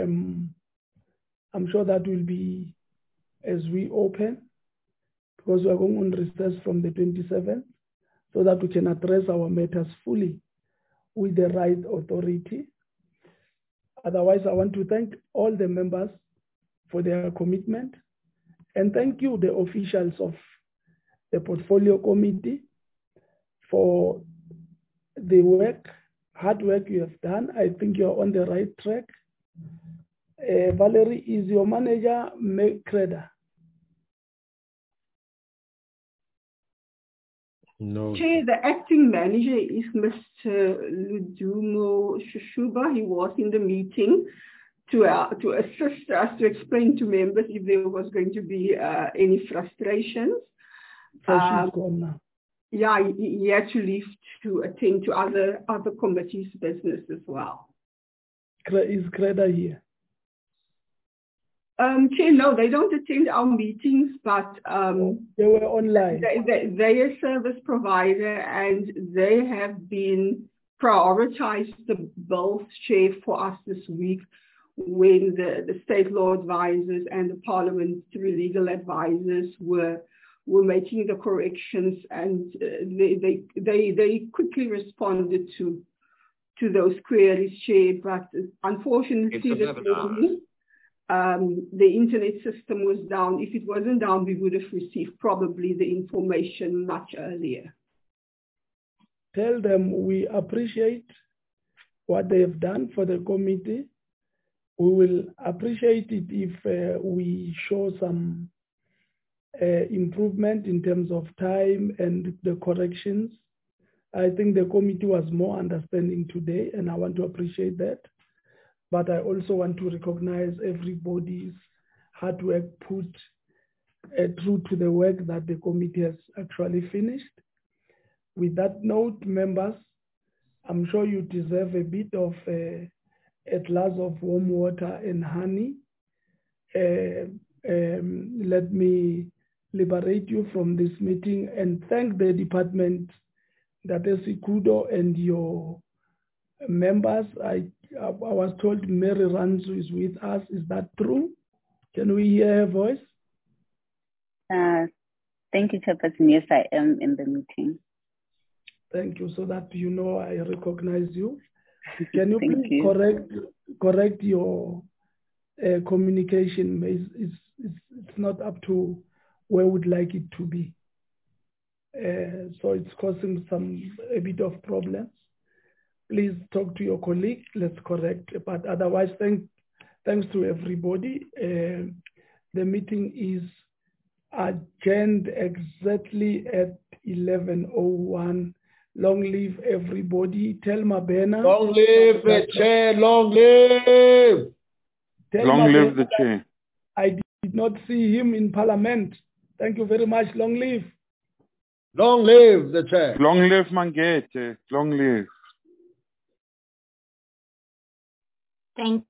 Speaker 1: I'm sure that will be as we open, because we are going on recess from the 27th, so that we can address our matters fully with the right authority. Otherwise, I want to thank all the members for their commitment, and thank you, the officials of the Portfolio Committee, for the hard work you have done. I think you're on the right track. Valerie, is your manager Creda?
Speaker 10: No.
Speaker 2: Chair, the acting manager is Mr. Ludumo Shushuba. He was in the meeting to assist us to explain to members if there was going to be any frustrations.
Speaker 1: So she's gone now.
Speaker 2: Yeah, he had to leave to attend to other committees' business as well.
Speaker 1: Is Creda here?
Speaker 2: Chair, no, they don't attend our meetings, but
Speaker 1: they were online.
Speaker 2: They are a service provider, and they have been prioritized the bills, Chair, for us this week when the state law advisors and the parliamentary legal advisors were making the corrections, and they quickly responded to those queries, Chair. But unfortunately, the internet system was down. If it wasn't down, we would have received probably the information much earlier.
Speaker 1: Tell them we appreciate what they have done for the committee. We will appreciate it if we show some improvement in terms of time and the corrections. I think the committee was more understanding today, and I want to appreciate that. But I also want to recognize everybody's hard work put through to the work that the committee has actually finished. With that note, members, I'm sure you deserve a bit of a glass of warm water and honey. Let me liberate you from this meeting and thank the department, that is Kudo, and your members. I was told Mary Ranzu is with us. Is that true? Can we hear her voice?
Speaker 16: Thank you, Chairperson. Yes, I am in the meeting.
Speaker 1: Thank you. So that you know I recognize you. Can you please correct your communication? It's not up to where we'd like it to be. So it's causing a bit of problems. Please talk to your colleague. Let's correct. But otherwise, thanks to everybody. The meeting is adjourned exactly at 11:01 Long live everybody. Tell Mabena.
Speaker 17: Long live the chair. Long live.
Speaker 1: Tell
Speaker 12: Long
Speaker 1: Mabena
Speaker 12: live the chair.
Speaker 1: I did not see him in Parliament. Thank you very much. Long live.
Speaker 17: Long live the chair.
Speaker 12: Long live Mangete. Long live.
Speaker 14: Thank